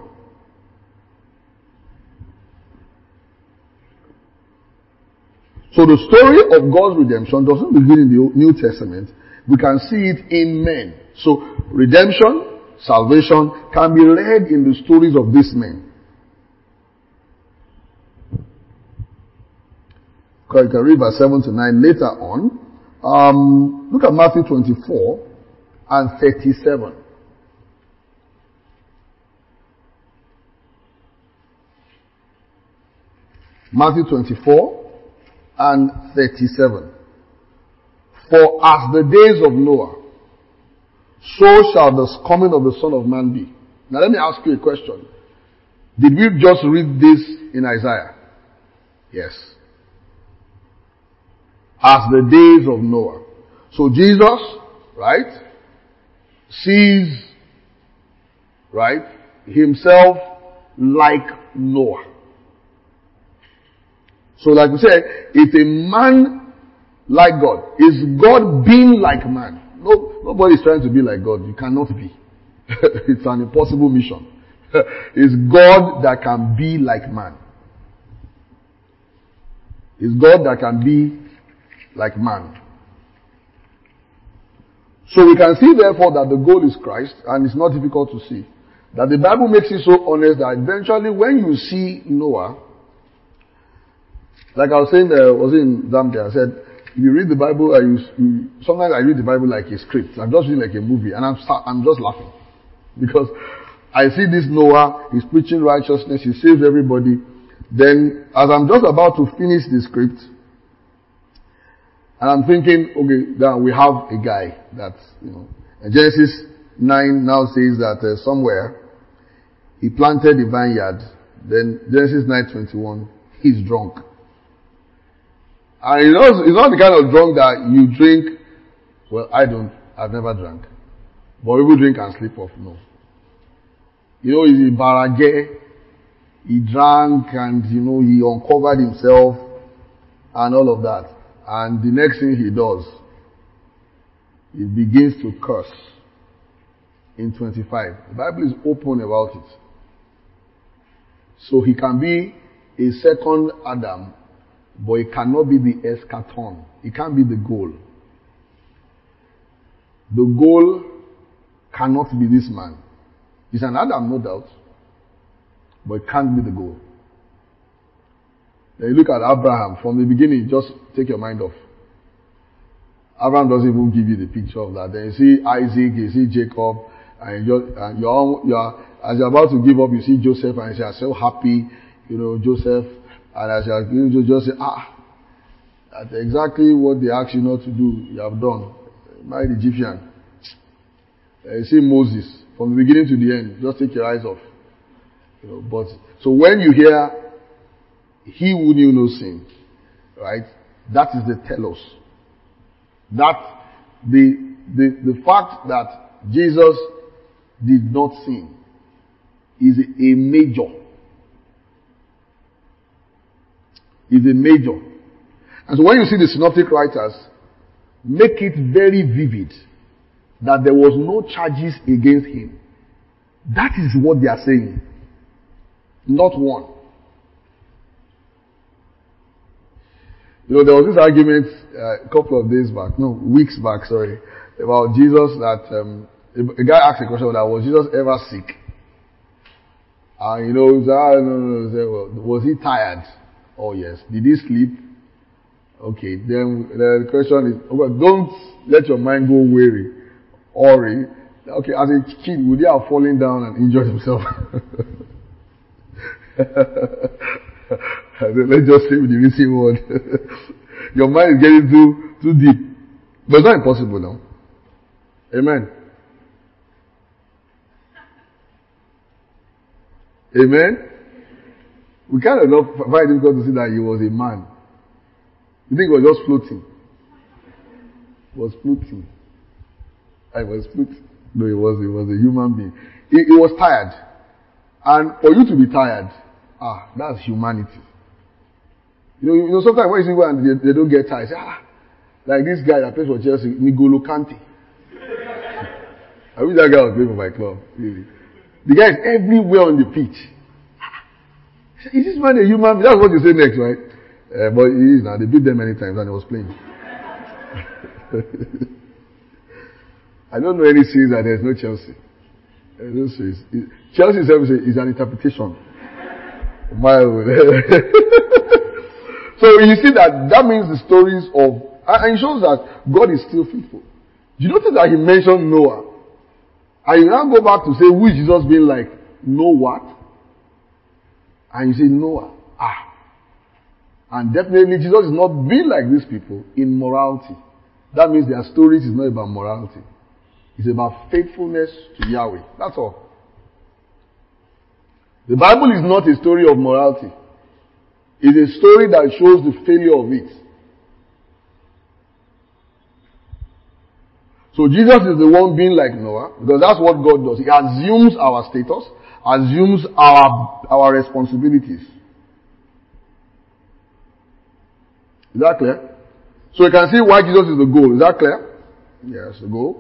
So the story of God's redemption doesn't begin in the New Testament. We can see it in men. So redemption, salvation can be read in the stories of these men. You can read verse 7 to 9 later on. Look at Matthew 24 and 37. Matthew 24 and 37. For as the days of Noah, so shall the coming of the Son of Man be. Now let me ask you a question. Did we just read this in Isaiah? Yes. As the days of Noah. So Jesus, right, sees, right, himself like Noah. So like we said, it's a man like God. Is God being like man? No, nobody is trying to be like God. You cannot be. It's an impossible mission. It's God that can be like man. It's God that can be like man. So we can see therefore that the goal is Christ, and it's not difficult to see. That the Bible makes it so honest that eventually when you see Noah, like I was saying, was in Zambia, I said, if you read the Bible, sometimes I read the Bible like a script. I'm just reading like a movie, and I'm just laughing. Because I see this Noah, he's preaching righteousness, he saves everybody. Then, as I'm just about to finish the script, and I'm thinking, okay, now we have a guy that, and Genesis 9 now says that somewhere, he planted a vineyard. Then Genesis 9:21, he's drunk. And it's not the kind of drunk that you drink. Well, I've never drank. But people drink and sleep off. No. He's a barage. He drank and, he uncovered himself and all of that. And the next thing he does, he begins to curse in 25. The Bible is open about it. So he can be a second Adam, but it cannot be the eschaton. It can't be the goal. The goal cannot be this man. He's an Adam, no doubt, but it can't be the goal. Then you look at Abraham. From the beginning, just take your mind off. Abraham doesn't even give you the picture of that. Then you see Isaac, you see Jacob, and as you're about to give up, you see Joseph, and you're so happy, Joseph. And as you just say, that's exactly what they asked you not to do, you have done. Married Egyptian. You see Moses, from the beginning to the end, just take your eyes off. But, so when you hear, he who knew no sin, right? That is the telos. That, the fact that Jesus did not sin is a major. Is a major. And so when you see the synoptic writers, make it very vivid that there was no charges against him. That is what they are saying. Not one. There was this argument a couple of days back, weeks back, sorry, about Jesus that a guy asked a question that was Jesus ever sick? And was he tired? Oh yes. Did he sleep? Okay. Then the question is, don't let your mind go weary. Okay, as a kid, would he have fallen down and injured himself? Let's just say with the recent word. Your mind is getting too deep. But it's not impossible now. Amen. Amen. We kind of not find it difficult to see that he was a man. You think he was just floating? He was floating. I was floating. No, he was a human being. He was tired. And for you to be tired, that's humanity. Sometimes when you see one and they don't get tired, say, like this guy that plays for Chelsea, N'Golo Kante. I wish that guy was playing for my club. Really. The guy is everywhere on the pitch. Is this man a human being? That's what you say next, right? But he is now. They beat them many times and he was playing. I don't know any series that there's no Chelsea. There's no series. Chelsea is an interpretation. So you see that means the stories of, and it shows that God is still faithful. Do you notice that he mentioned Noah? And you now go back to say, who is Jesus being like? Noah? And you say Noah. And definitely Jesus is not being like these people in morality. That means their stories is not about morality. It's about faithfulness to Yahweh. That's all. The Bible is not a story of morality. It's a story that shows the failure of it. So Jesus is the one being like Noah, because that's what God does. He assumes our status, assumes our responsibilities. Is that clear? So you can see why Jesus is the goal. Is that clear? Yes, the goal.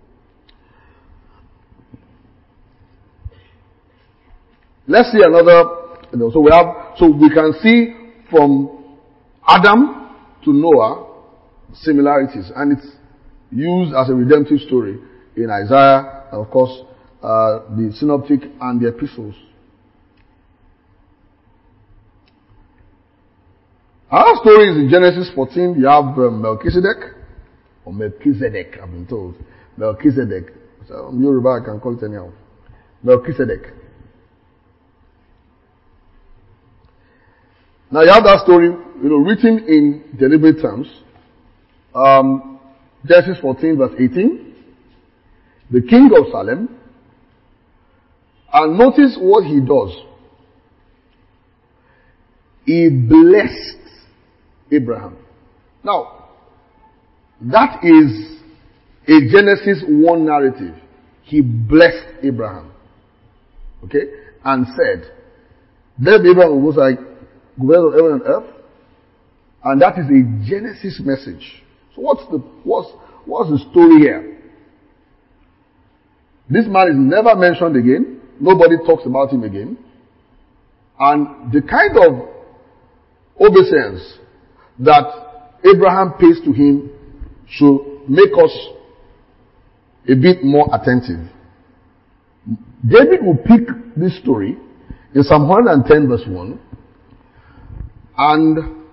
Let's see another, so we can see from Adam to Noah similarities, and it's used as a redemptive story in Isaiah, and of course, the synoptic and the epistles. Our story is in Genesis 14. You have Melchizedek, I've been told. Melchizedek. So in Yoruba, I can call it anyhow. Melchizedek. Now you have that story, written in deliberate terms. Genesis 14 verse 18. The king of Salem. And notice what he does. He blessed Abraham. Now, that is a Genesis 1 narrative. He blessed Abraham. Okay? And said, there Abraham was like, governor of heaven and earth. And that is a Genesis message. So what's the story here? This man is never mentioned again. Nobody talks about him again. And the kind of obeisance that Abraham pays to him should make us a bit more attentive. David will pick this story in Psalm 110 verse 1. And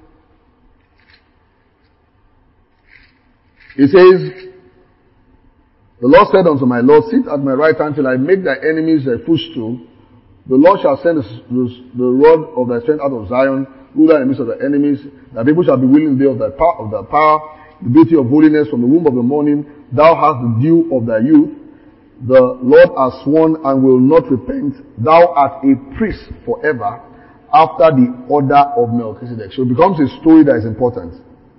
he says, the Lord said unto my Lord, sit at my right hand till I make thy enemies thy footstool. The Lord shall send the rod of thy strength out of Zion, rule in the midst of thy enemies. Thy people shall be willing day of thy power, the beauty of holiness from the womb of the morning. Thou hast the dew of thy youth. the Lord has sworn and will not repent, thou art a priest forever after the order of Melchizedek. So it becomes a story that is important.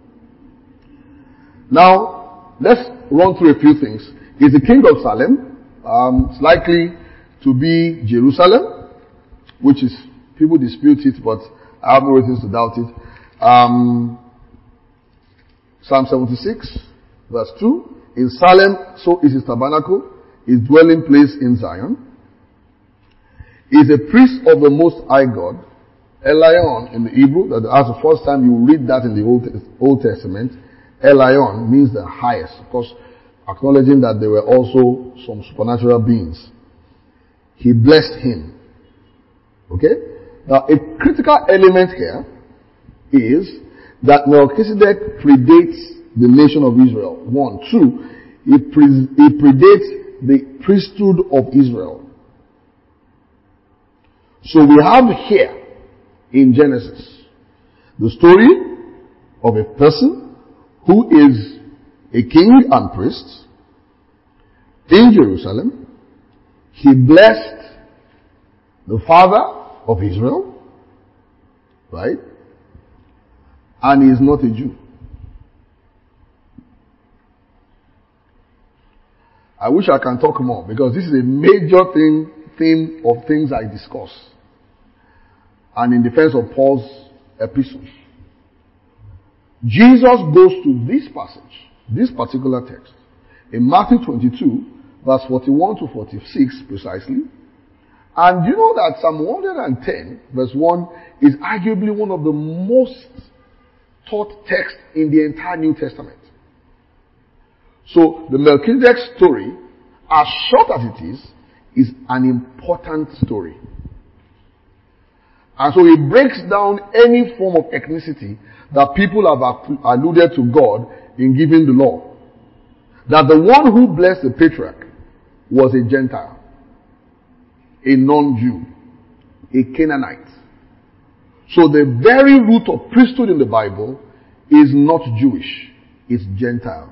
Now, let's run through a few things. He's the king of Salem. It's likely to be Jerusalem, which is, people dispute it, but I have no reasons to doubt it. Psalm 76, verse 2. In Salem, so is his tabernacle, his dwelling place in Zion. He is a priest of the Most High God. Elion in the Hebrew, that's the first time you read that in the Old Testament. Elion means the highest, of course, acknowledging that there were also some supernatural beings. He blessed him. Okay? Now, a critical element here is that Melchizedek predates the nation of Israel. 1. 2. He predates the priesthood of Israel. So we have here in Genesis the story of a person who is a king and priest in Jerusalem. He blessed the father of Israel, right? And he is not a Jew. I wish I can talk more, because this is a major theme of things I discuss, and in defense of Paul's epistles. Jesus goes to this passage, this particular text, in Matthew 22, verse 41 to 46 precisely. And you know that Psalm 110, verse 1, is arguably one of the most taught texts in the entire New Testament. So the Melchizedek story, as short as it is an important story. And so it breaks down any form of ethnicity that people have alluded to God in giving the law. That the one who blessed the patriarch was a Gentile, a non-Jew, a Canaanite. So the very root of priesthood in the Bible is not Jewish, it's Gentile.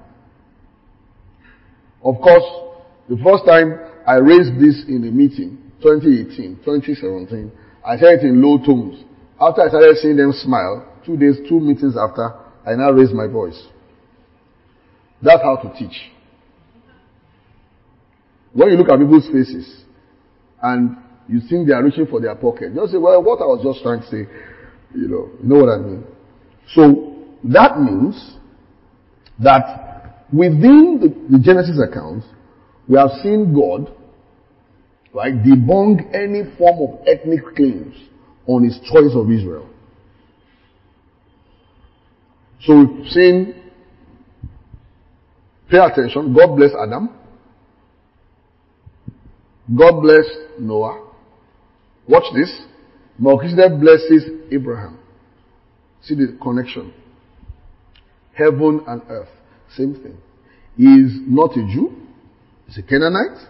Of course, the first time I raised this in a meeting, 2018, 2017, I said it in low tones. After I started seeing them smile, 2 meetings after, I now raised my voice. That's how to teach. When you look at people's faces and you think they are reaching for their pocket, just say, well, what I was just trying to say, you know what I mean. So that means that within the Genesis account, we have seen God, right, debunk any form of ethnic claims on his choice of Israel. So we've seen, pay attention, God bless Adam. God bless Noah. Watch this. Melchizedek blesses Abraham. See the connection. Heaven and earth. Same thing. He is not a Jew. He's a Canaanite.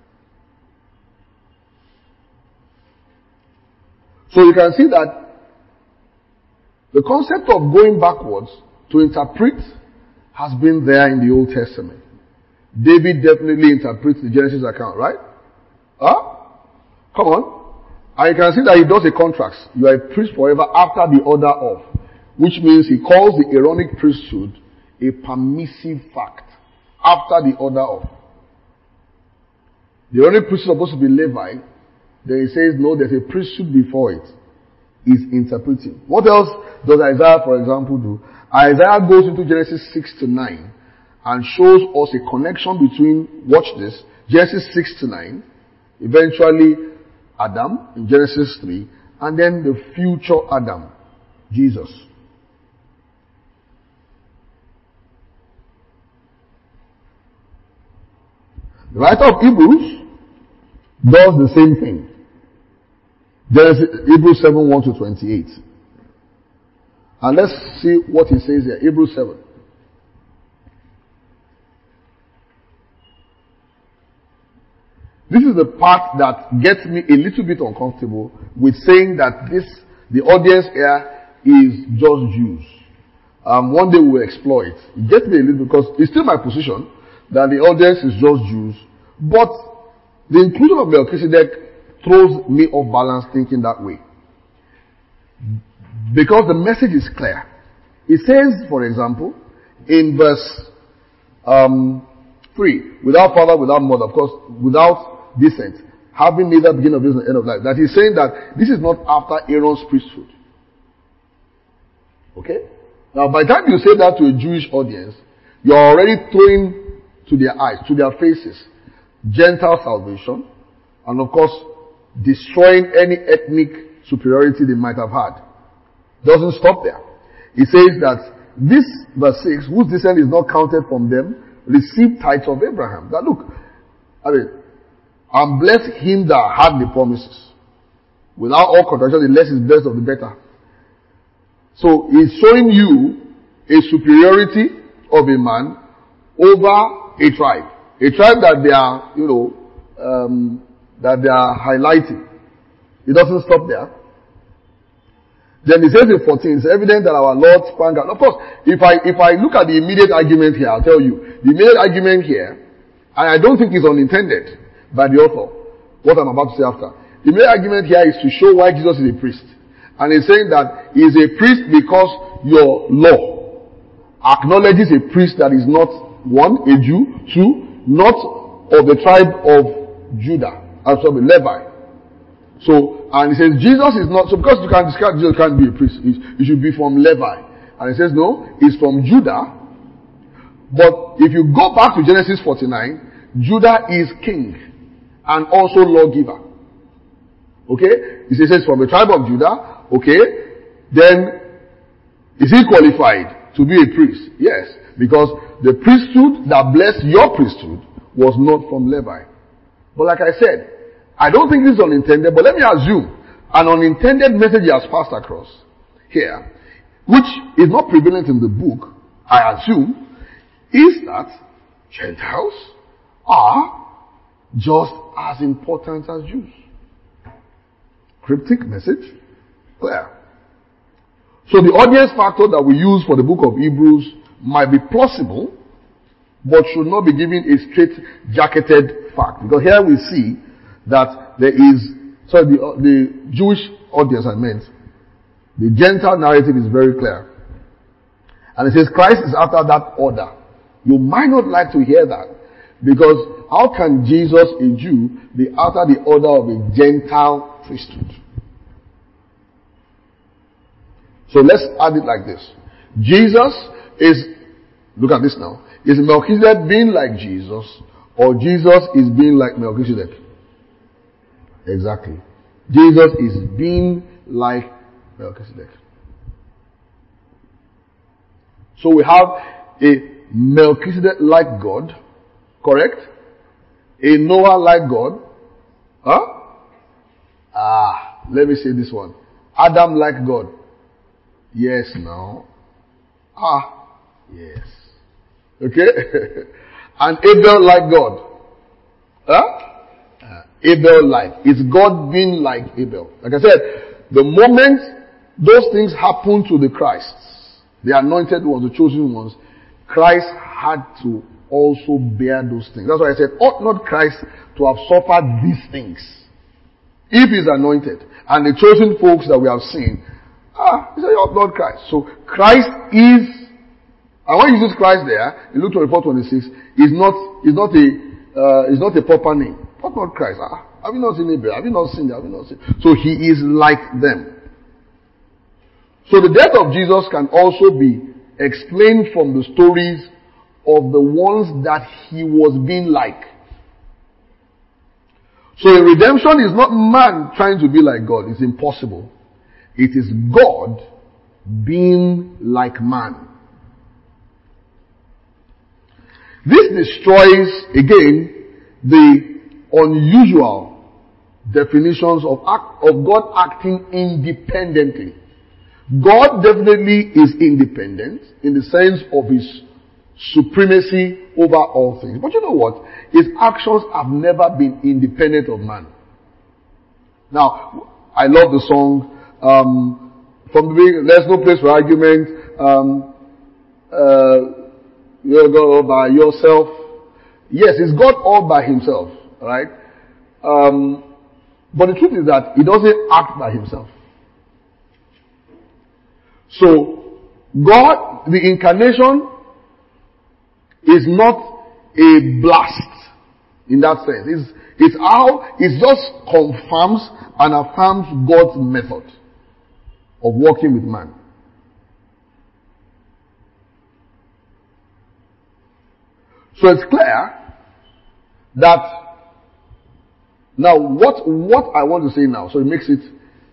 So you can see that the concept of going backwards to interpret has been there in the Old Testament. David definitely interprets the Genesis account, right? Come on. And you can see that he does a contract. You are a priest forever after the order of, which means he calls the Aaronic priesthood a permissive fact after the order of. The Aaronic priesthood is supposed to be Levi. Then he says, no, there's a priesthood before it. He's interpreting. What else does Isaiah, for example, do? Isaiah goes into Genesis 6 to 9 and shows us a connection between, watch this, Genesis 6 to 9, eventually Adam in Genesis 3, and then the future Adam, Jesus. The writer of Hebrews does the same thing. Hebrews 7, 1 to 28. And let's see what he says here. Hebrews 7. This is the part that gets me a little bit uncomfortable with saying that the audience here is just Jews. One day we'll explore it. It gets me a little, because it's still my position that the audience is just Jews, But the inclusion of Melchizedek throws me off balance thinking that way. Because the message is clear. It says, for example, in verse 3, without father, without mother, of course, without descent, having neither beginning of this nor end of life. That he's saying that this is not after Aaron's priesthood. Okay? Now, by the time you say that to a Jewish audience, you're already throwing to their eyes, to their faces, Gentile salvation, and of course, destroying any ethnic superiority they might have had. Doesn't stop there. It says that this verse 6, whose descent is not counted from them, received tithes of Abraham. That look, and bless him that had the promises. Without all contradiction, the less is blessed of the better. So he's showing you a superiority of a man over a tribe. A tribe that they are, that they are highlighting. It doesn't stop there. Then he says in 14, it's evident that our Lord sprang out. Of course, if I look at the immediate argument here, I'll tell you. The immediate argument here, and I don't think it's unintended by the author, what I'm about to say after. The immediate argument here is to show why Jesus is a priest. And he's saying that he is a priest because your law acknowledges a priest that is not, one, a Jew, two, not of the tribe of Judah, Levi. So, and he says Jesus is not, so because you can discard Jesus can't be a priest, he should be from Levi. And he says no, he's from Judah. But if you go back to Genesis 49, Judah is king and also lawgiver. Okay? He says from the tribe of Judah, okay, then is he qualified to be a priest? Yes, because the priesthood that blessed your priesthood was not from Levi. But like I said, I don't think this is unintended, but let me assume an unintended message he has passed across here, which is not prevalent in the book, I assume, is that Gentiles are just as important as Jews. Cryptic message, clear. So the audience factor that we use for the book of Hebrews might be plausible, but should not be given a straight-jacketed fact. Because here we see that there is, the Jewish audience I meant, the Gentile narrative is very clear. And it says Christ is after that order. You might not like to hear that, because how can Jesus, a Jew, be after the order of a Gentile priesthood? So let's add it like this. Jesus is, look at this now, is Melchizedek being like Jesus, or Jesus is being like Melchizedek? Exactly. Jesus is being like Melchizedek. So we have a Melchizedek-like God, correct? A Noah-like God. Let me say this one. Adam-like God. Yes, now. Yes. Okay? An Abel-like God. Abel-like. Is God being like Abel? Like I said, the moment those things happen to the Christs, the anointed ones, the chosen ones, Christ had to also bear those things. That's why I said, ought not Christ to have suffered these things? If he's anointed, and the chosen folks that we have seen, he said, ought not Christ. So Christ is, and when he uses Christ there, in Luke 24:26, is not a proper name. Ought not Christ. Have you not seen Abel? Have you not seen that? Have you not seen? So he is like them. So the death of Jesus can also be explained from the stories of the ones that he was being like. So redemption is not man trying to be like God. It's impossible. It is God being like man. This destroys, again, the unusual definitions of God acting independently. God definitely is independent in the sense of his supremacy over all things. But you know what? His actions have never been independent of man. Now, I love the song, from the beginning, there's no place for argument, you're God all by yourself, Yes, it's God all by himself, right? But the truth is that he doesn't act by himself. So, God, the incarnation is not a blast in that sense. It just confirms and affirms God's method of working with man. So it's clear that now what I want to say now, so it makes it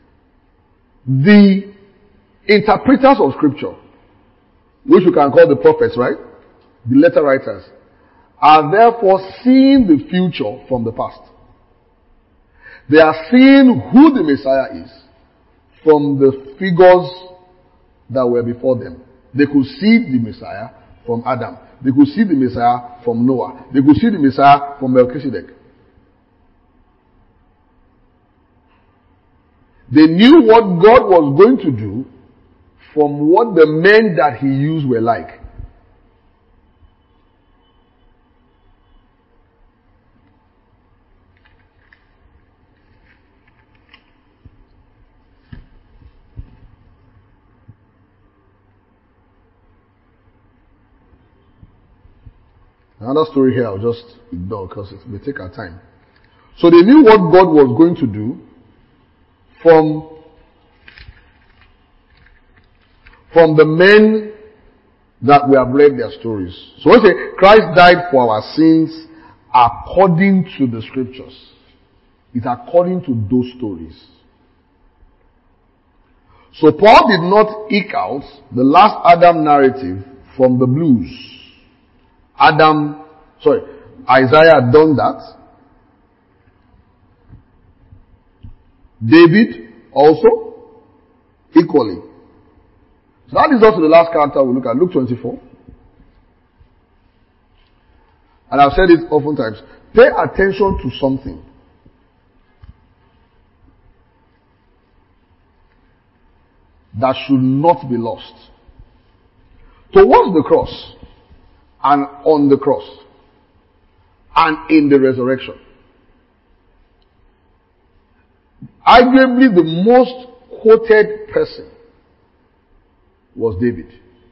the interpreters of scripture, which you can call the prophets, right? The letter writers, are therefore seeing the future from the past. They are seeing who the Messiah is from the figures that were before them. They could see the Messiah from Adam. They could see the Messiah from Noah. They could see the Messiah from Melchizedek. They knew what God was going to do from what the men that he used were like. Another story here I'll just ignore because it may take our time. So they knew what God was going to do from the men that we have read their stories. So when we say Christ died for our sins according to the scriptures, it's according to those stories. So Paul did not eke out the last Adam narrative from the blues. Isaiah had done that. David also, equally. So that leads us to the last character we look at, Luke 24. And I've said it oftentimes. Pay attention to something. That should not be lost. Towards the cross, and on the cross, and in the resurrection, arguably the most quoted person was David.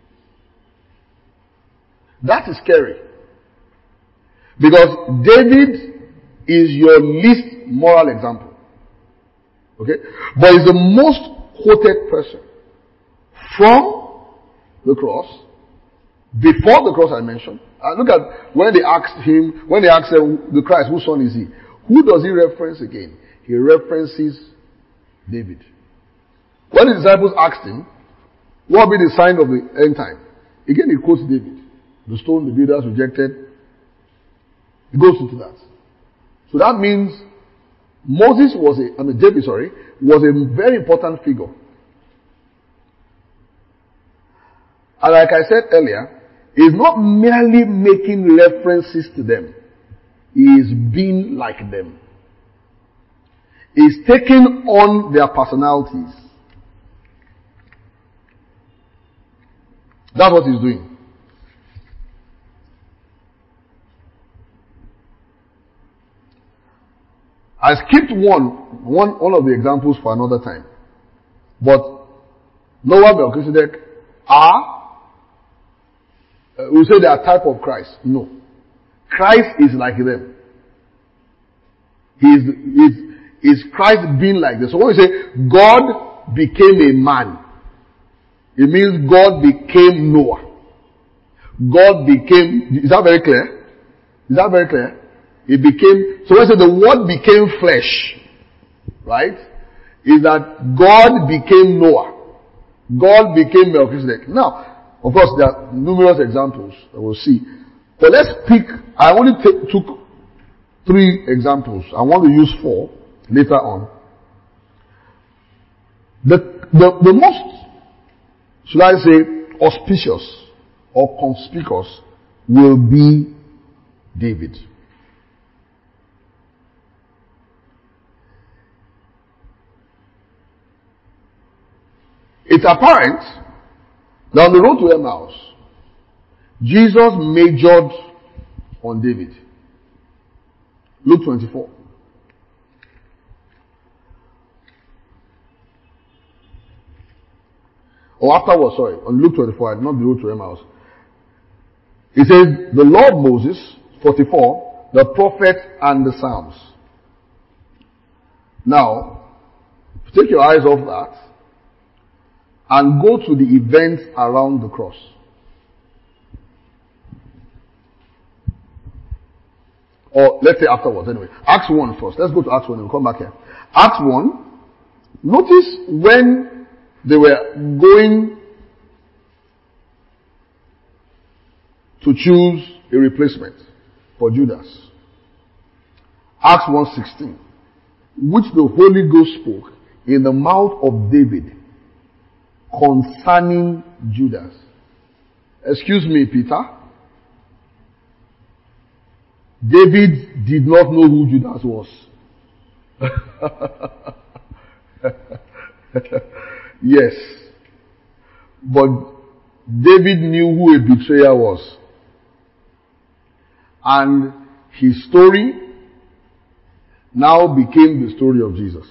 That is scary. Because David is your least moral example. Okay? But he's the most quoted person. From the cross, before the cross I mentioned. Look at when they asked the Christ, whose son is he? Who does he reference again? He references David. When the disciples asked him, what will be the sign of the end time? Again he quotes David. The stone the builders rejected. He goes into that. So that means David was a very important figure. And like I said earlier, he's not merely making references to them. He is being like them. He's taking on their personalities. That's what he's doing. I skipped one of the examples for another time. But Noah, Melchizedek we say they are type of Christ. No. Christ is like them. Is Christ being like them? So when we say God became a man, it means God became Noah. Is that very clear? Is that very clear? So when we say the word became flesh, right? Is that God became Noah. God became Melchizedek. Now, of course, there are numerous examples that we'll see. But let's pick, I only took 3 examples. I want to use 4 later on. The most, should I say, auspicious or conspicuous will be David. It's apparent that on the road to Emmaus, Jesus majored on David. Luke 24. Or afterwards, sorry, on Luke 24, not the road to Emmaus. It says, the Lord Moses, 44, the prophet and the Psalms. Now, take your eyes off that and go to the events around the cross. Or let's say afterwards, anyway. Acts 1 first. Let's go to Acts 1 and we'll come back here. Acts 1. Notice when they were going to choose a replacement for Judas. Acts 1:16, which the Holy Ghost spoke in the mouth of David concerning Judas. Excuse me, Peter. David did not know who Judas was. Yes. But David knew who a betrayer was. And his story now became the story of Jesus.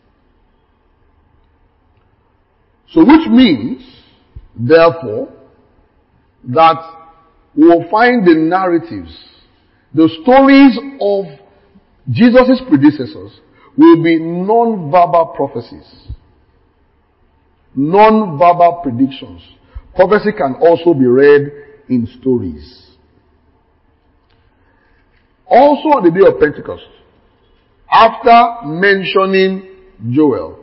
So which means, therefore, that we'll find the narratives, the stories of Jesus' predecessors will be non-verbal prophecies, non-verbal predictions. Prophecy can also be read in stories. Also on the day of Pentecost, after mentioning Joel,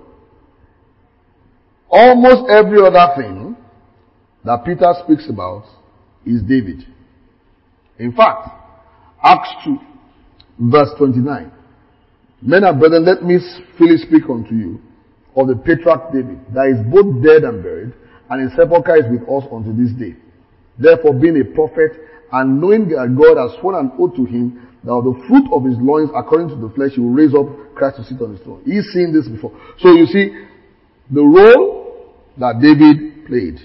almost every other thing that Peter speaks about is David. In fact, Acts 2, verse 29. Men and brethren, let me freely speak unto you of the patriarch David, that is both dead and buried, and his sepulchre is with us unto this day. Therefore, being a prophet, and knowing that God has sworn an oath to him, that of the fruit of his loins, according to the flesh, he will raise up Christ to sit on his throne. He's seen this before. So you see, the role that David played.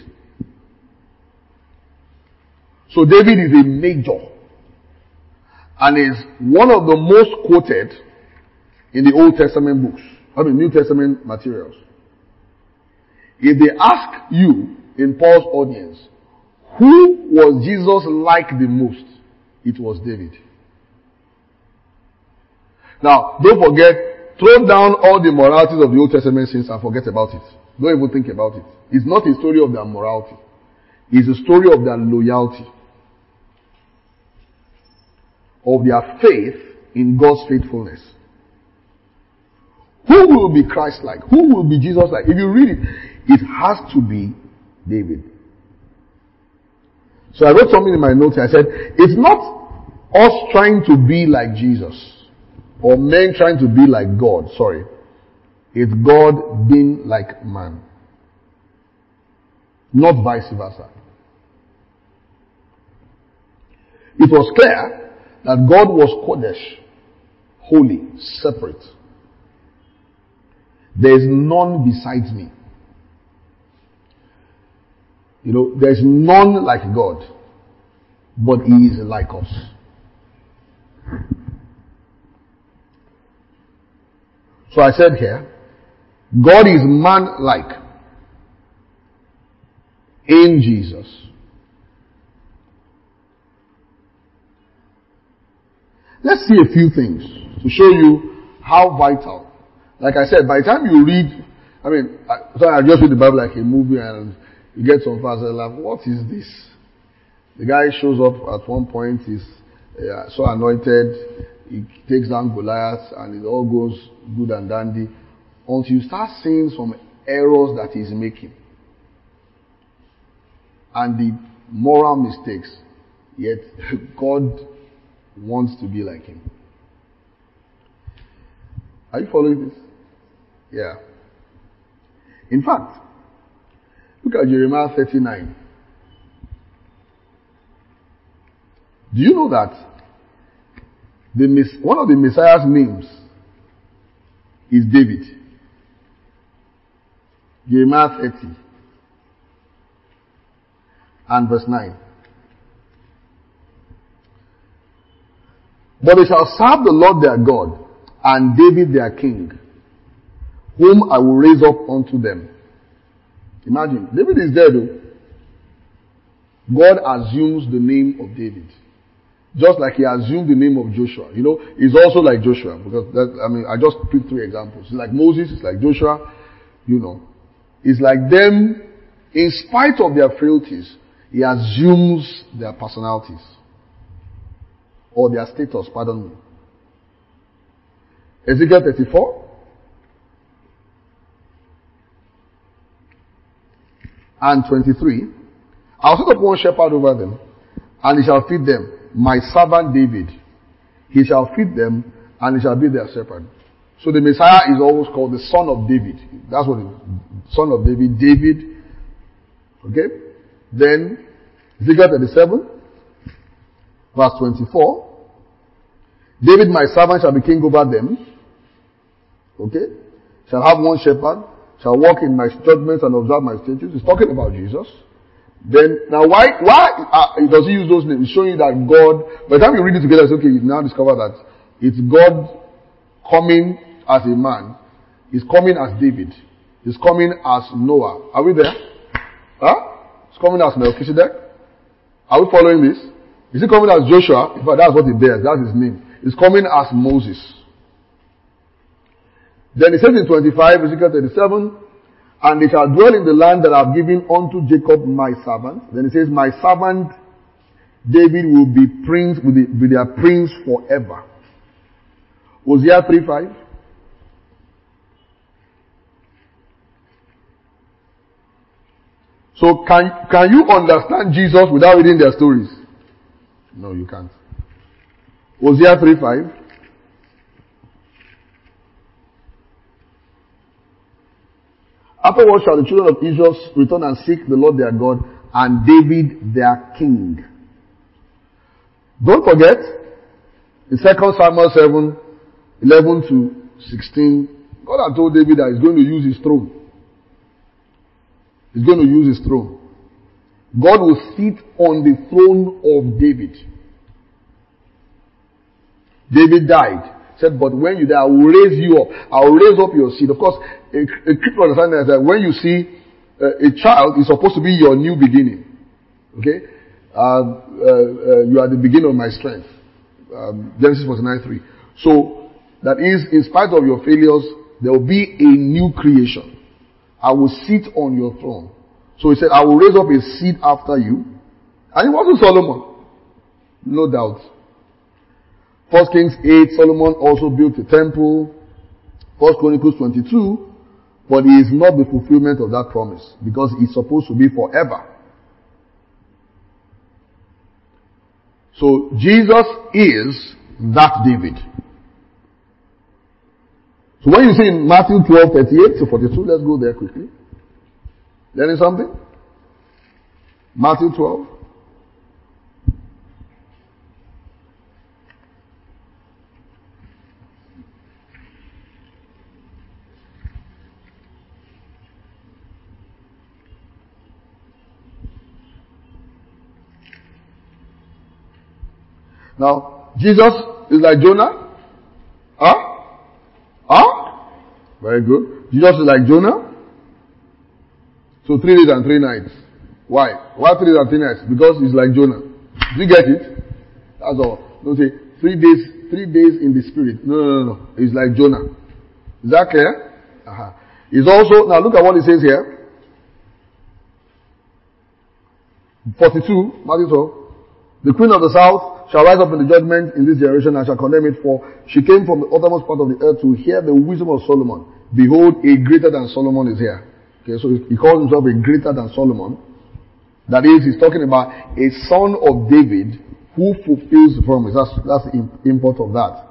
So David is a major, and is one of the most quoted in the Old Testament books, New Testament materials. If they ask you in Paul's audience, who was Jesus like the most? It was David. Now, don't forget, throw down all the moralities of the Old Testament sins and forget about it. Don't even think about it. It's not a story of their morality. It's a story of their loyalty, of their faith in God's faithfulness. Who will be Christ-like? Who will be Jesus-like? If you read it, it has to be David. So I wrote something in my notes. I said, it's not us trying to be like Jesus, or men trying to be like God. Sorry. It's God being like man. Not vice versa. It was clear that God was Kodesh, holy, separate. There is none besides me. There is none like God, but he is like us. So I said here, God is man-like in Jesus. Let's see a few things to show you how vital. Like I said, by the time you read, I just read the Bible like a movie and you get some fast and laugh, what is this? The guy shows up at one point, he's so anointed, he takes down Goliath and it all goes good and dandy until you start seeing some errors that he's making and the moral mistakes, yet God wants to be like him. Are you following this? Yeah. In fact, look at Jeremiah 39. Do you know that one of the Messiah's names is David? Jeremiah 30 and verse 9. But they shall serve the Lord their God, and David their king, whom I will raise up unto them. Imagine, David is dead though. God assumes the name of David. Just like he assumed the name of Joshua. You know, he's also like Joshua. Because I just picked 3 examples. It's like Moses, it's like Joshua, you know. It's like them, in spite of their frailties, he assumes their personalities. Or their status, pardon me. Ezekiel 34. And 23. I'll set up one shepherd over them, and he shall feed them. My servant David. He shall feed them, and he shall be their shepherd. So the Messiah is always called the Son of David. That's what it is. Son of David. David. Okay? Then, Ezekiel 37, verse 24. David, my servant, shall be king over them. Okay? Shall have one shepherd. Shall walk in my judgments and observe my statutes. He's talking about Jesus. Then, now why does he use those names? It's showing you that God, by the time you read it together, it's okay, you now discover that it's God coming as a man. He's coming as David. He's coming as Noah. Are we there? Huh? He's coming as Melchizedek. Are we following this? Is he coming as Joshua? In fact, that's what he bears. That's his name. He's coming as Moses. Then he says in 25, Ezekiel 37, and they shall dwell in the land that I have given unto Jacob my servant. Then he says, my servant David will be prince, will be their prince forever. Hosea 3:5. So can you understand Jesus without reading their stories? No, you can't. Hosea 3:5. Afterwards shall the children of Israel return and seek the Lord their God and David their king. Don't forget, in 2 Samuel 7, 11 to 16, God had told David that he's going to use his throne. He's going to use his throne. God will sit on the throne of David. David died. Said, but when you die, I will raise you up. I will raise up your seed. Of course, a critical understanding is that when you see a child, it's supposed to be your new beginning. Okay? You are the beginning of my strength. Genesis 49:3. So, that is, in spite of your failures, there will be a new creation. I will sit on your throne. So he said, I will raise up a seed after you. And it wasn't Solomon. No doubt. 1 Kings 8, Solomon also built a temple. 1 Chronicles 22, but he is not the fulfillment of that promise because it's supposed to be forever. So Jesus is that David. So when you see in Matthew 12:38 to 42, let's go there quickly. Learning something? Matthew 12. Now, Jesus is like Jonah. Huh? Huh? Very good. Jesus is like Jonah. So 3 days and 3 nights. Why? Why 3 days and 3 nights? Because he's like Jonah. Do you get it? That's all. Don't say 3 days in the spirit. No. He's like Jonah. Is that clear? He's also, now look at what he says here. 42, Matthew 12. The queen of the south shall rise up in the judgment in this generation and shall condemn it, for she came from the uttermost part of the earth to hear the wisdom of Solomon. Behold, a greater than Solomon is here. Okay, so he calls himself a greater than Solomon. That is, he's talking about a son of David who fulfills the promise. That's the import of that.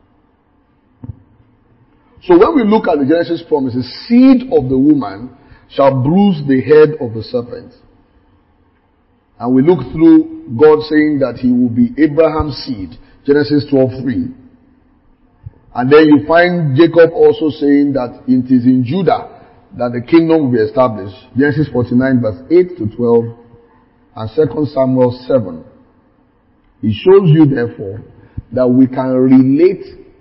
So when we look at the Genesis promise, the seed of the woman shall bruise the head of the serpent. And we look through God saying that he will be Abraham's seed, Genesis 12:3. And then you find Jacob also saying that it is in Judah that the kingdom will be established, Genesis 49 verse 8 to 12 and 2 Samuel 7. It shows you therefore that we can relate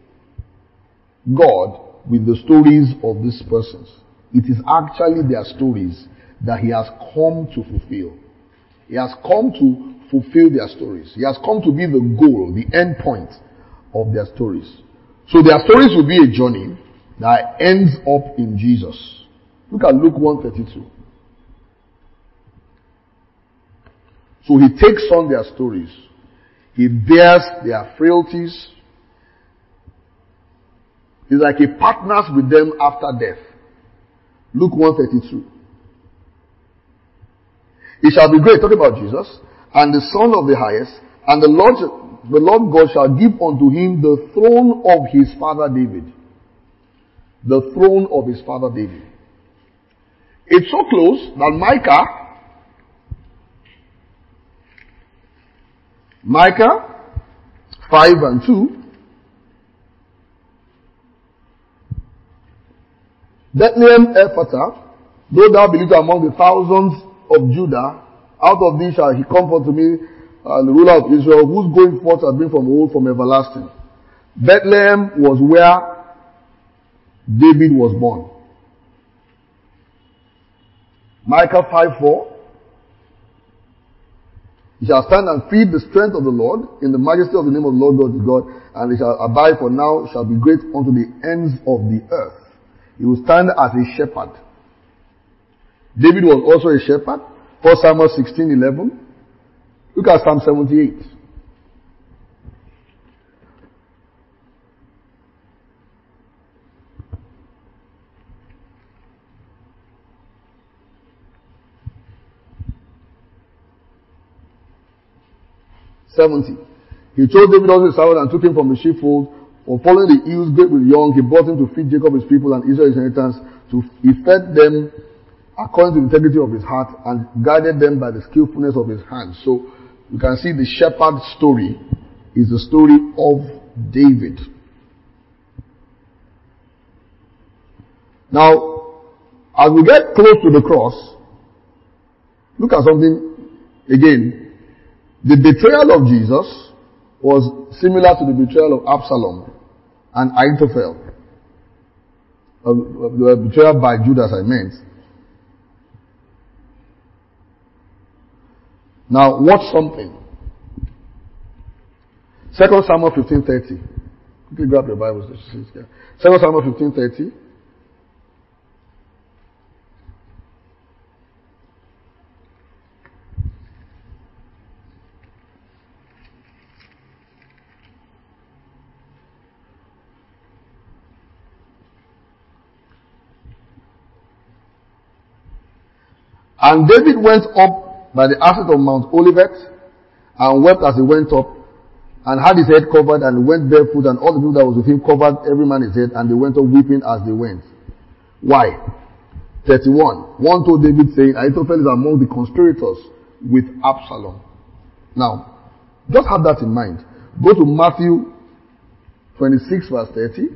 God with the stories of these persons. It is actually their stories that he has come to fulfill. He has come to fulfill their stories. He has come to be the goal, the end point of their stories. So their stories will be a journey that ends up in Jesus. Look at Luke 1:32. So he takes on their stories. He bears their frailties. It's like he partners with them after death. Luke 1:32. He shall be great, talking about Jesus, and the Son of the highest, and the Lord God shall give unto him the throne of his father David. The throne of his father David. It's so close that Micah 5:2. Bethlehem Ephratah, though thou be little among the thousands of Judah, out of thee shall he come forth to me, the ruler of Israel, whose going forth has been from old, from everlasting. Bethlehem was where David was born. Micah 5:4. He shall stand and feed the strength of the Lord in the majesty of the name of the Lord God his God, and he shall abide for now, shall be great unto the ends of the earth. He will stand as a shepherd. David was also a shepherd. 1 Samuel 16:11. Look at Psalm 78. He chose David also his servant and took him from the sheepfold. For following the ewes great with young, he brought him to feed Jacob his people and Israel his inheritance. He fed them according to the integrity of his heart and guided them by the skillfulness of his hands. So you can see the shepherd story is the story of David. Now, as we get close to the cross, look at something again. The betrayal of Jesus was similar to the betrayal of Absalom and Ahithophel. The betrayal by Judas, I meant. Now, watch something. 2 Samuel 15:30. Quickly grab your Bibles. 2 Samuel 15:30. And David went up by the ascent of Mount Olivet, and wept as he went up, and had his head covered, and went barefoot, and all the people that was with him covered every man his head, and they went up weeping as they went. Why? 31. One told David, saying, Ahithophel is among the conspirators with Absalom. Now, just have that in mind. Go to Matthew 26 verse 30.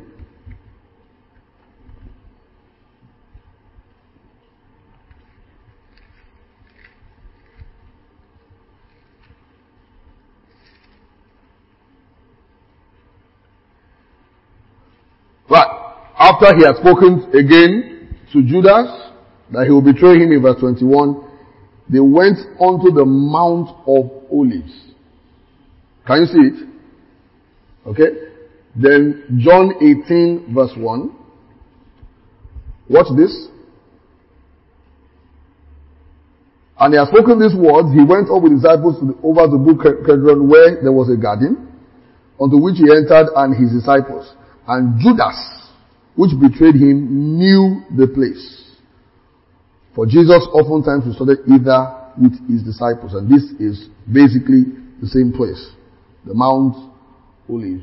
Right. After he had spoken again to Judas that he will betray him in verse 21, they went onto the Mount of Olives. Can you see it? Okay. Then John 18 verse 1. Watch this. And he had spoken these words, he went up with his disciples over the brook Kedron, where there was a garden, unto which he entered and his disciples. And Judas, which betrayed him, knew the place. For Jesus oftentimes resorted either with his disciples. And this is basically the same place. The Mount Olives.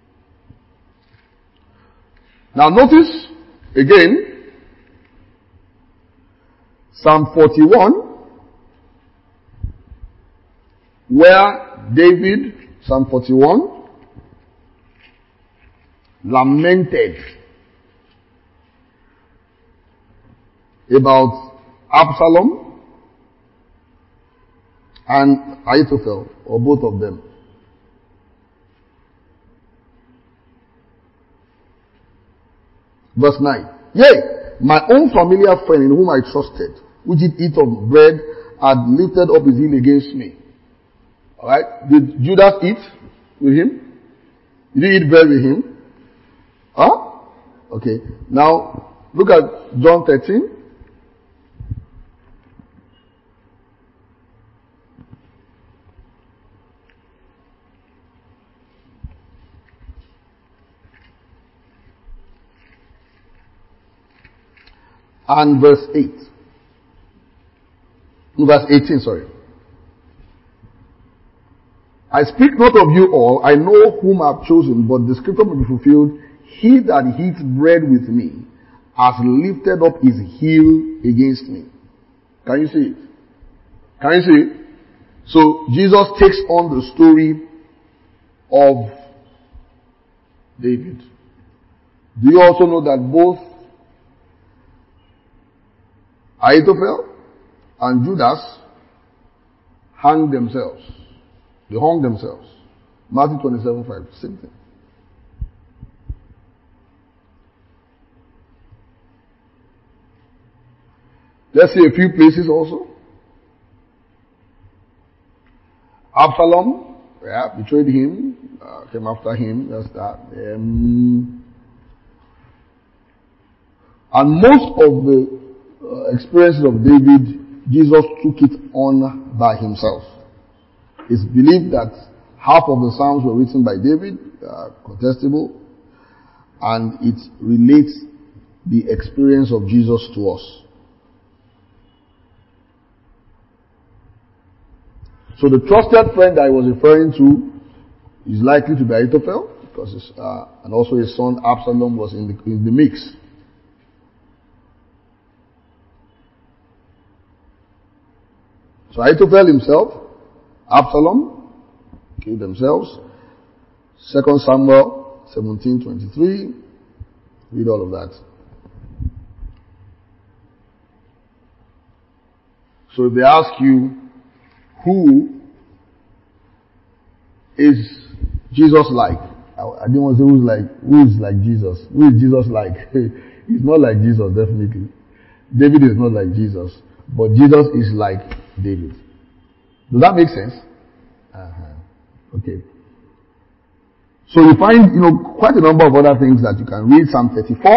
Now notice, again, Psalm 41, where David, Psalm 41, lamented about Absalom and Ahithophel, or both of them. Verse 9. Yea, my own familiar friend in whom I trusted, which did eat of bread, had lifted up his heel against me. Alright? Did Judas eat with him? Did he eat bread with him? Huh? Okay. Now, look at John 13. And verse 8. No, verse 18, sorry. I speak not of you all, I know whom I have chosen, but the scripture may be fulfilled. He that eats bread with me has lifted up his heel against me. Can you see it? Can you see it? So Jesus takes on the story of David. Do you also know that both Ahithophel and Judas hung themselves? They hung themselves. Matthew 27:5. Same thing. Let's see a few places also. Absalom, betrayed him, came after him. That's that. And most of the experiences of David, Jesus took it on by himself. It's believed that half of the Psalms were written by David, contestable, and it relates the experience of Jesus to us. So the trusted friend I was referring to is likely to be Ahithophel, because and also his son Absalom was in the mix. So Ahithophel himself, Absalom, killed themselves. 2 Samuel 17:23. Read all of that. So if they ask you, who is Jesus like? I didn't want to say who is like Jesus. Who is Jesus like? He's not like Jesus, definitely. David is not like Jesus. But Jesus is like David. Does that make sense? Okay. So you find, quite a number of other things that you can read. Psalm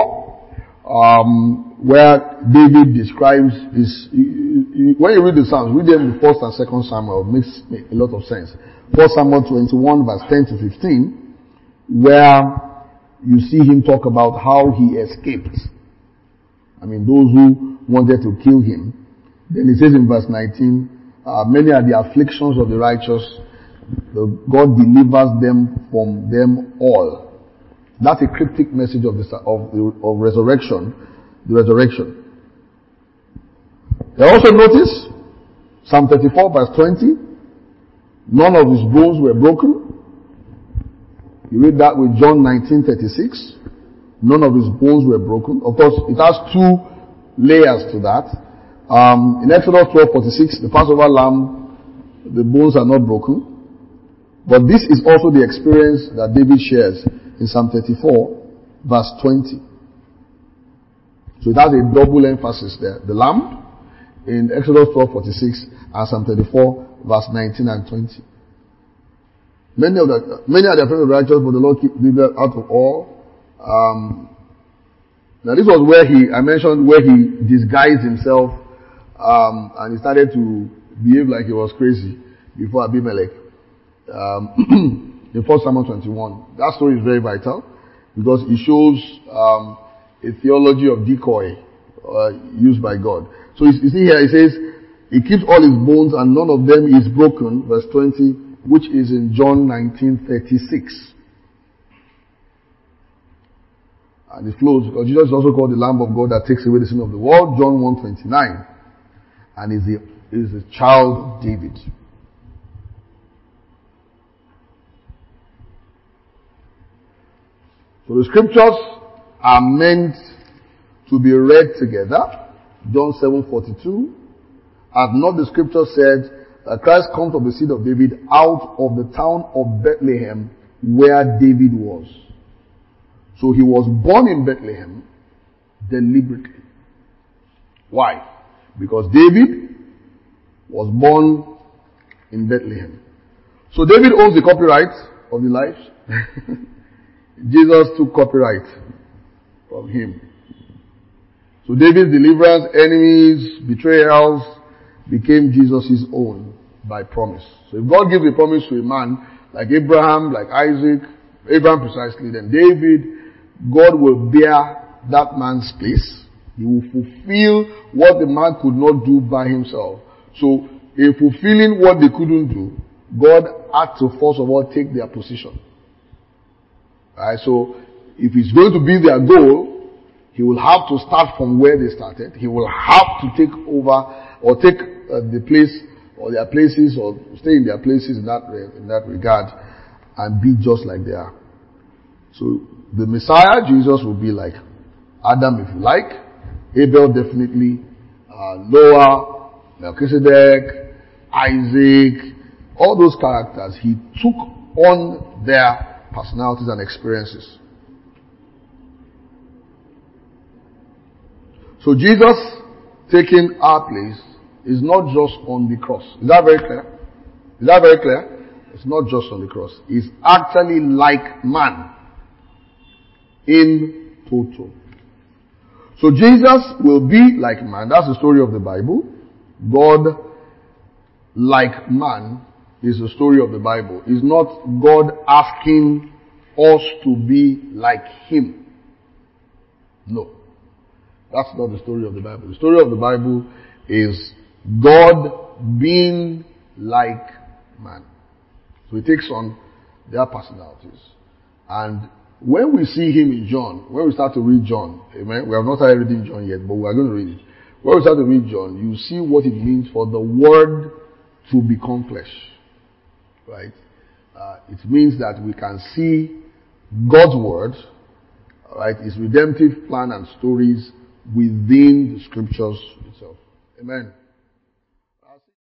34, where David describes his, when you read the Psalms, read them in 1st and 2nd Samuel, it makes a lot of sense. 1 Samuel 21 verse 10 to 15, where you see him talk about how he escaped. Those who wanted to kill him. Then he says in verse 19, many are the afflictions of the righteous, God delivers them from them all. That's a cryptic message of resurrection, the resurrection. They also notice, Psalm 34 verse 20, none of his bones were broken. You read that with John 19:36. None of his bones were broken. Of course, it has two layers to that. In Exodus 12:46, the Passover lamb, the bones are not broken. But this is also the experience that David shares in Psalm 34 verse 20. So it has a double emphasis there. The lamb in Exodus 12:46 and Psalm 34 verse 19 and 20. Many are the afraid of the righteous, but the Lord keep them out of all. Now this was where I mentioned where he disguised himself, and he started to behave like he was crazy before Abimelech. In 1 Samuel 21. That story is very vital because it shows a theology of decoy used by God. So you see here, it says, he keeps all his bones and none of them is broken, verse 20, which is in John 19:36. And it flows because Jesus is also called the Lamb of God that takes away the sin of the world, John 1:29, and is the child of David. So the scriptures are meant to be read together. John 7:42. Have not the scripture said that Christ comes from the seed of David out of the town of Bethlehem where David was? So he was born in Bethlehem, Deliberately. Why? Because David was born in Bethlehem. So David owns the copyright of the life. Jesus took copyright from him. So David's deliverance, enemies, betrayals became Jesus' own by promise. So if God gives a promise to a man like Abraham, like Isaac, Abraham precisely, then David, God will bear that man's place. He will fulfill what the man could not do by himself. So in fulfilling what they couldn't do, God had to first of all take their position. Right? So if it's going to be their goal, he will have to start from where they started. He will have to take over or take the place or their places or stay in their places in that regard and be just like they are. So the Messiah, Jesus, will be like Adam, if you like. Abel, definitely. Noah, Melchizedek, Isaac, all those characters, he took on their personalities and experiences. So Jesus taking our place is not just on the cross. Is that very clear? Is that very clear? It's not just on the cross. It's actually like man in total. So Jesus will be like man. That's the story of the Bible. God like man is the story of the Bible. It's not God asking us to be like him. No. That's not the story of the Bible. The story of the Bible is God being like man. So he takes on their personalities. And when we see him in John, when we start to read John, amen, we have not started reading John yet, but we are going to read it. When we start to read John, you see what it means for the Word to become flesh. Right? It means that we can see God's Word, right, his redemptive plan and stories within the scriptures itself. Amen.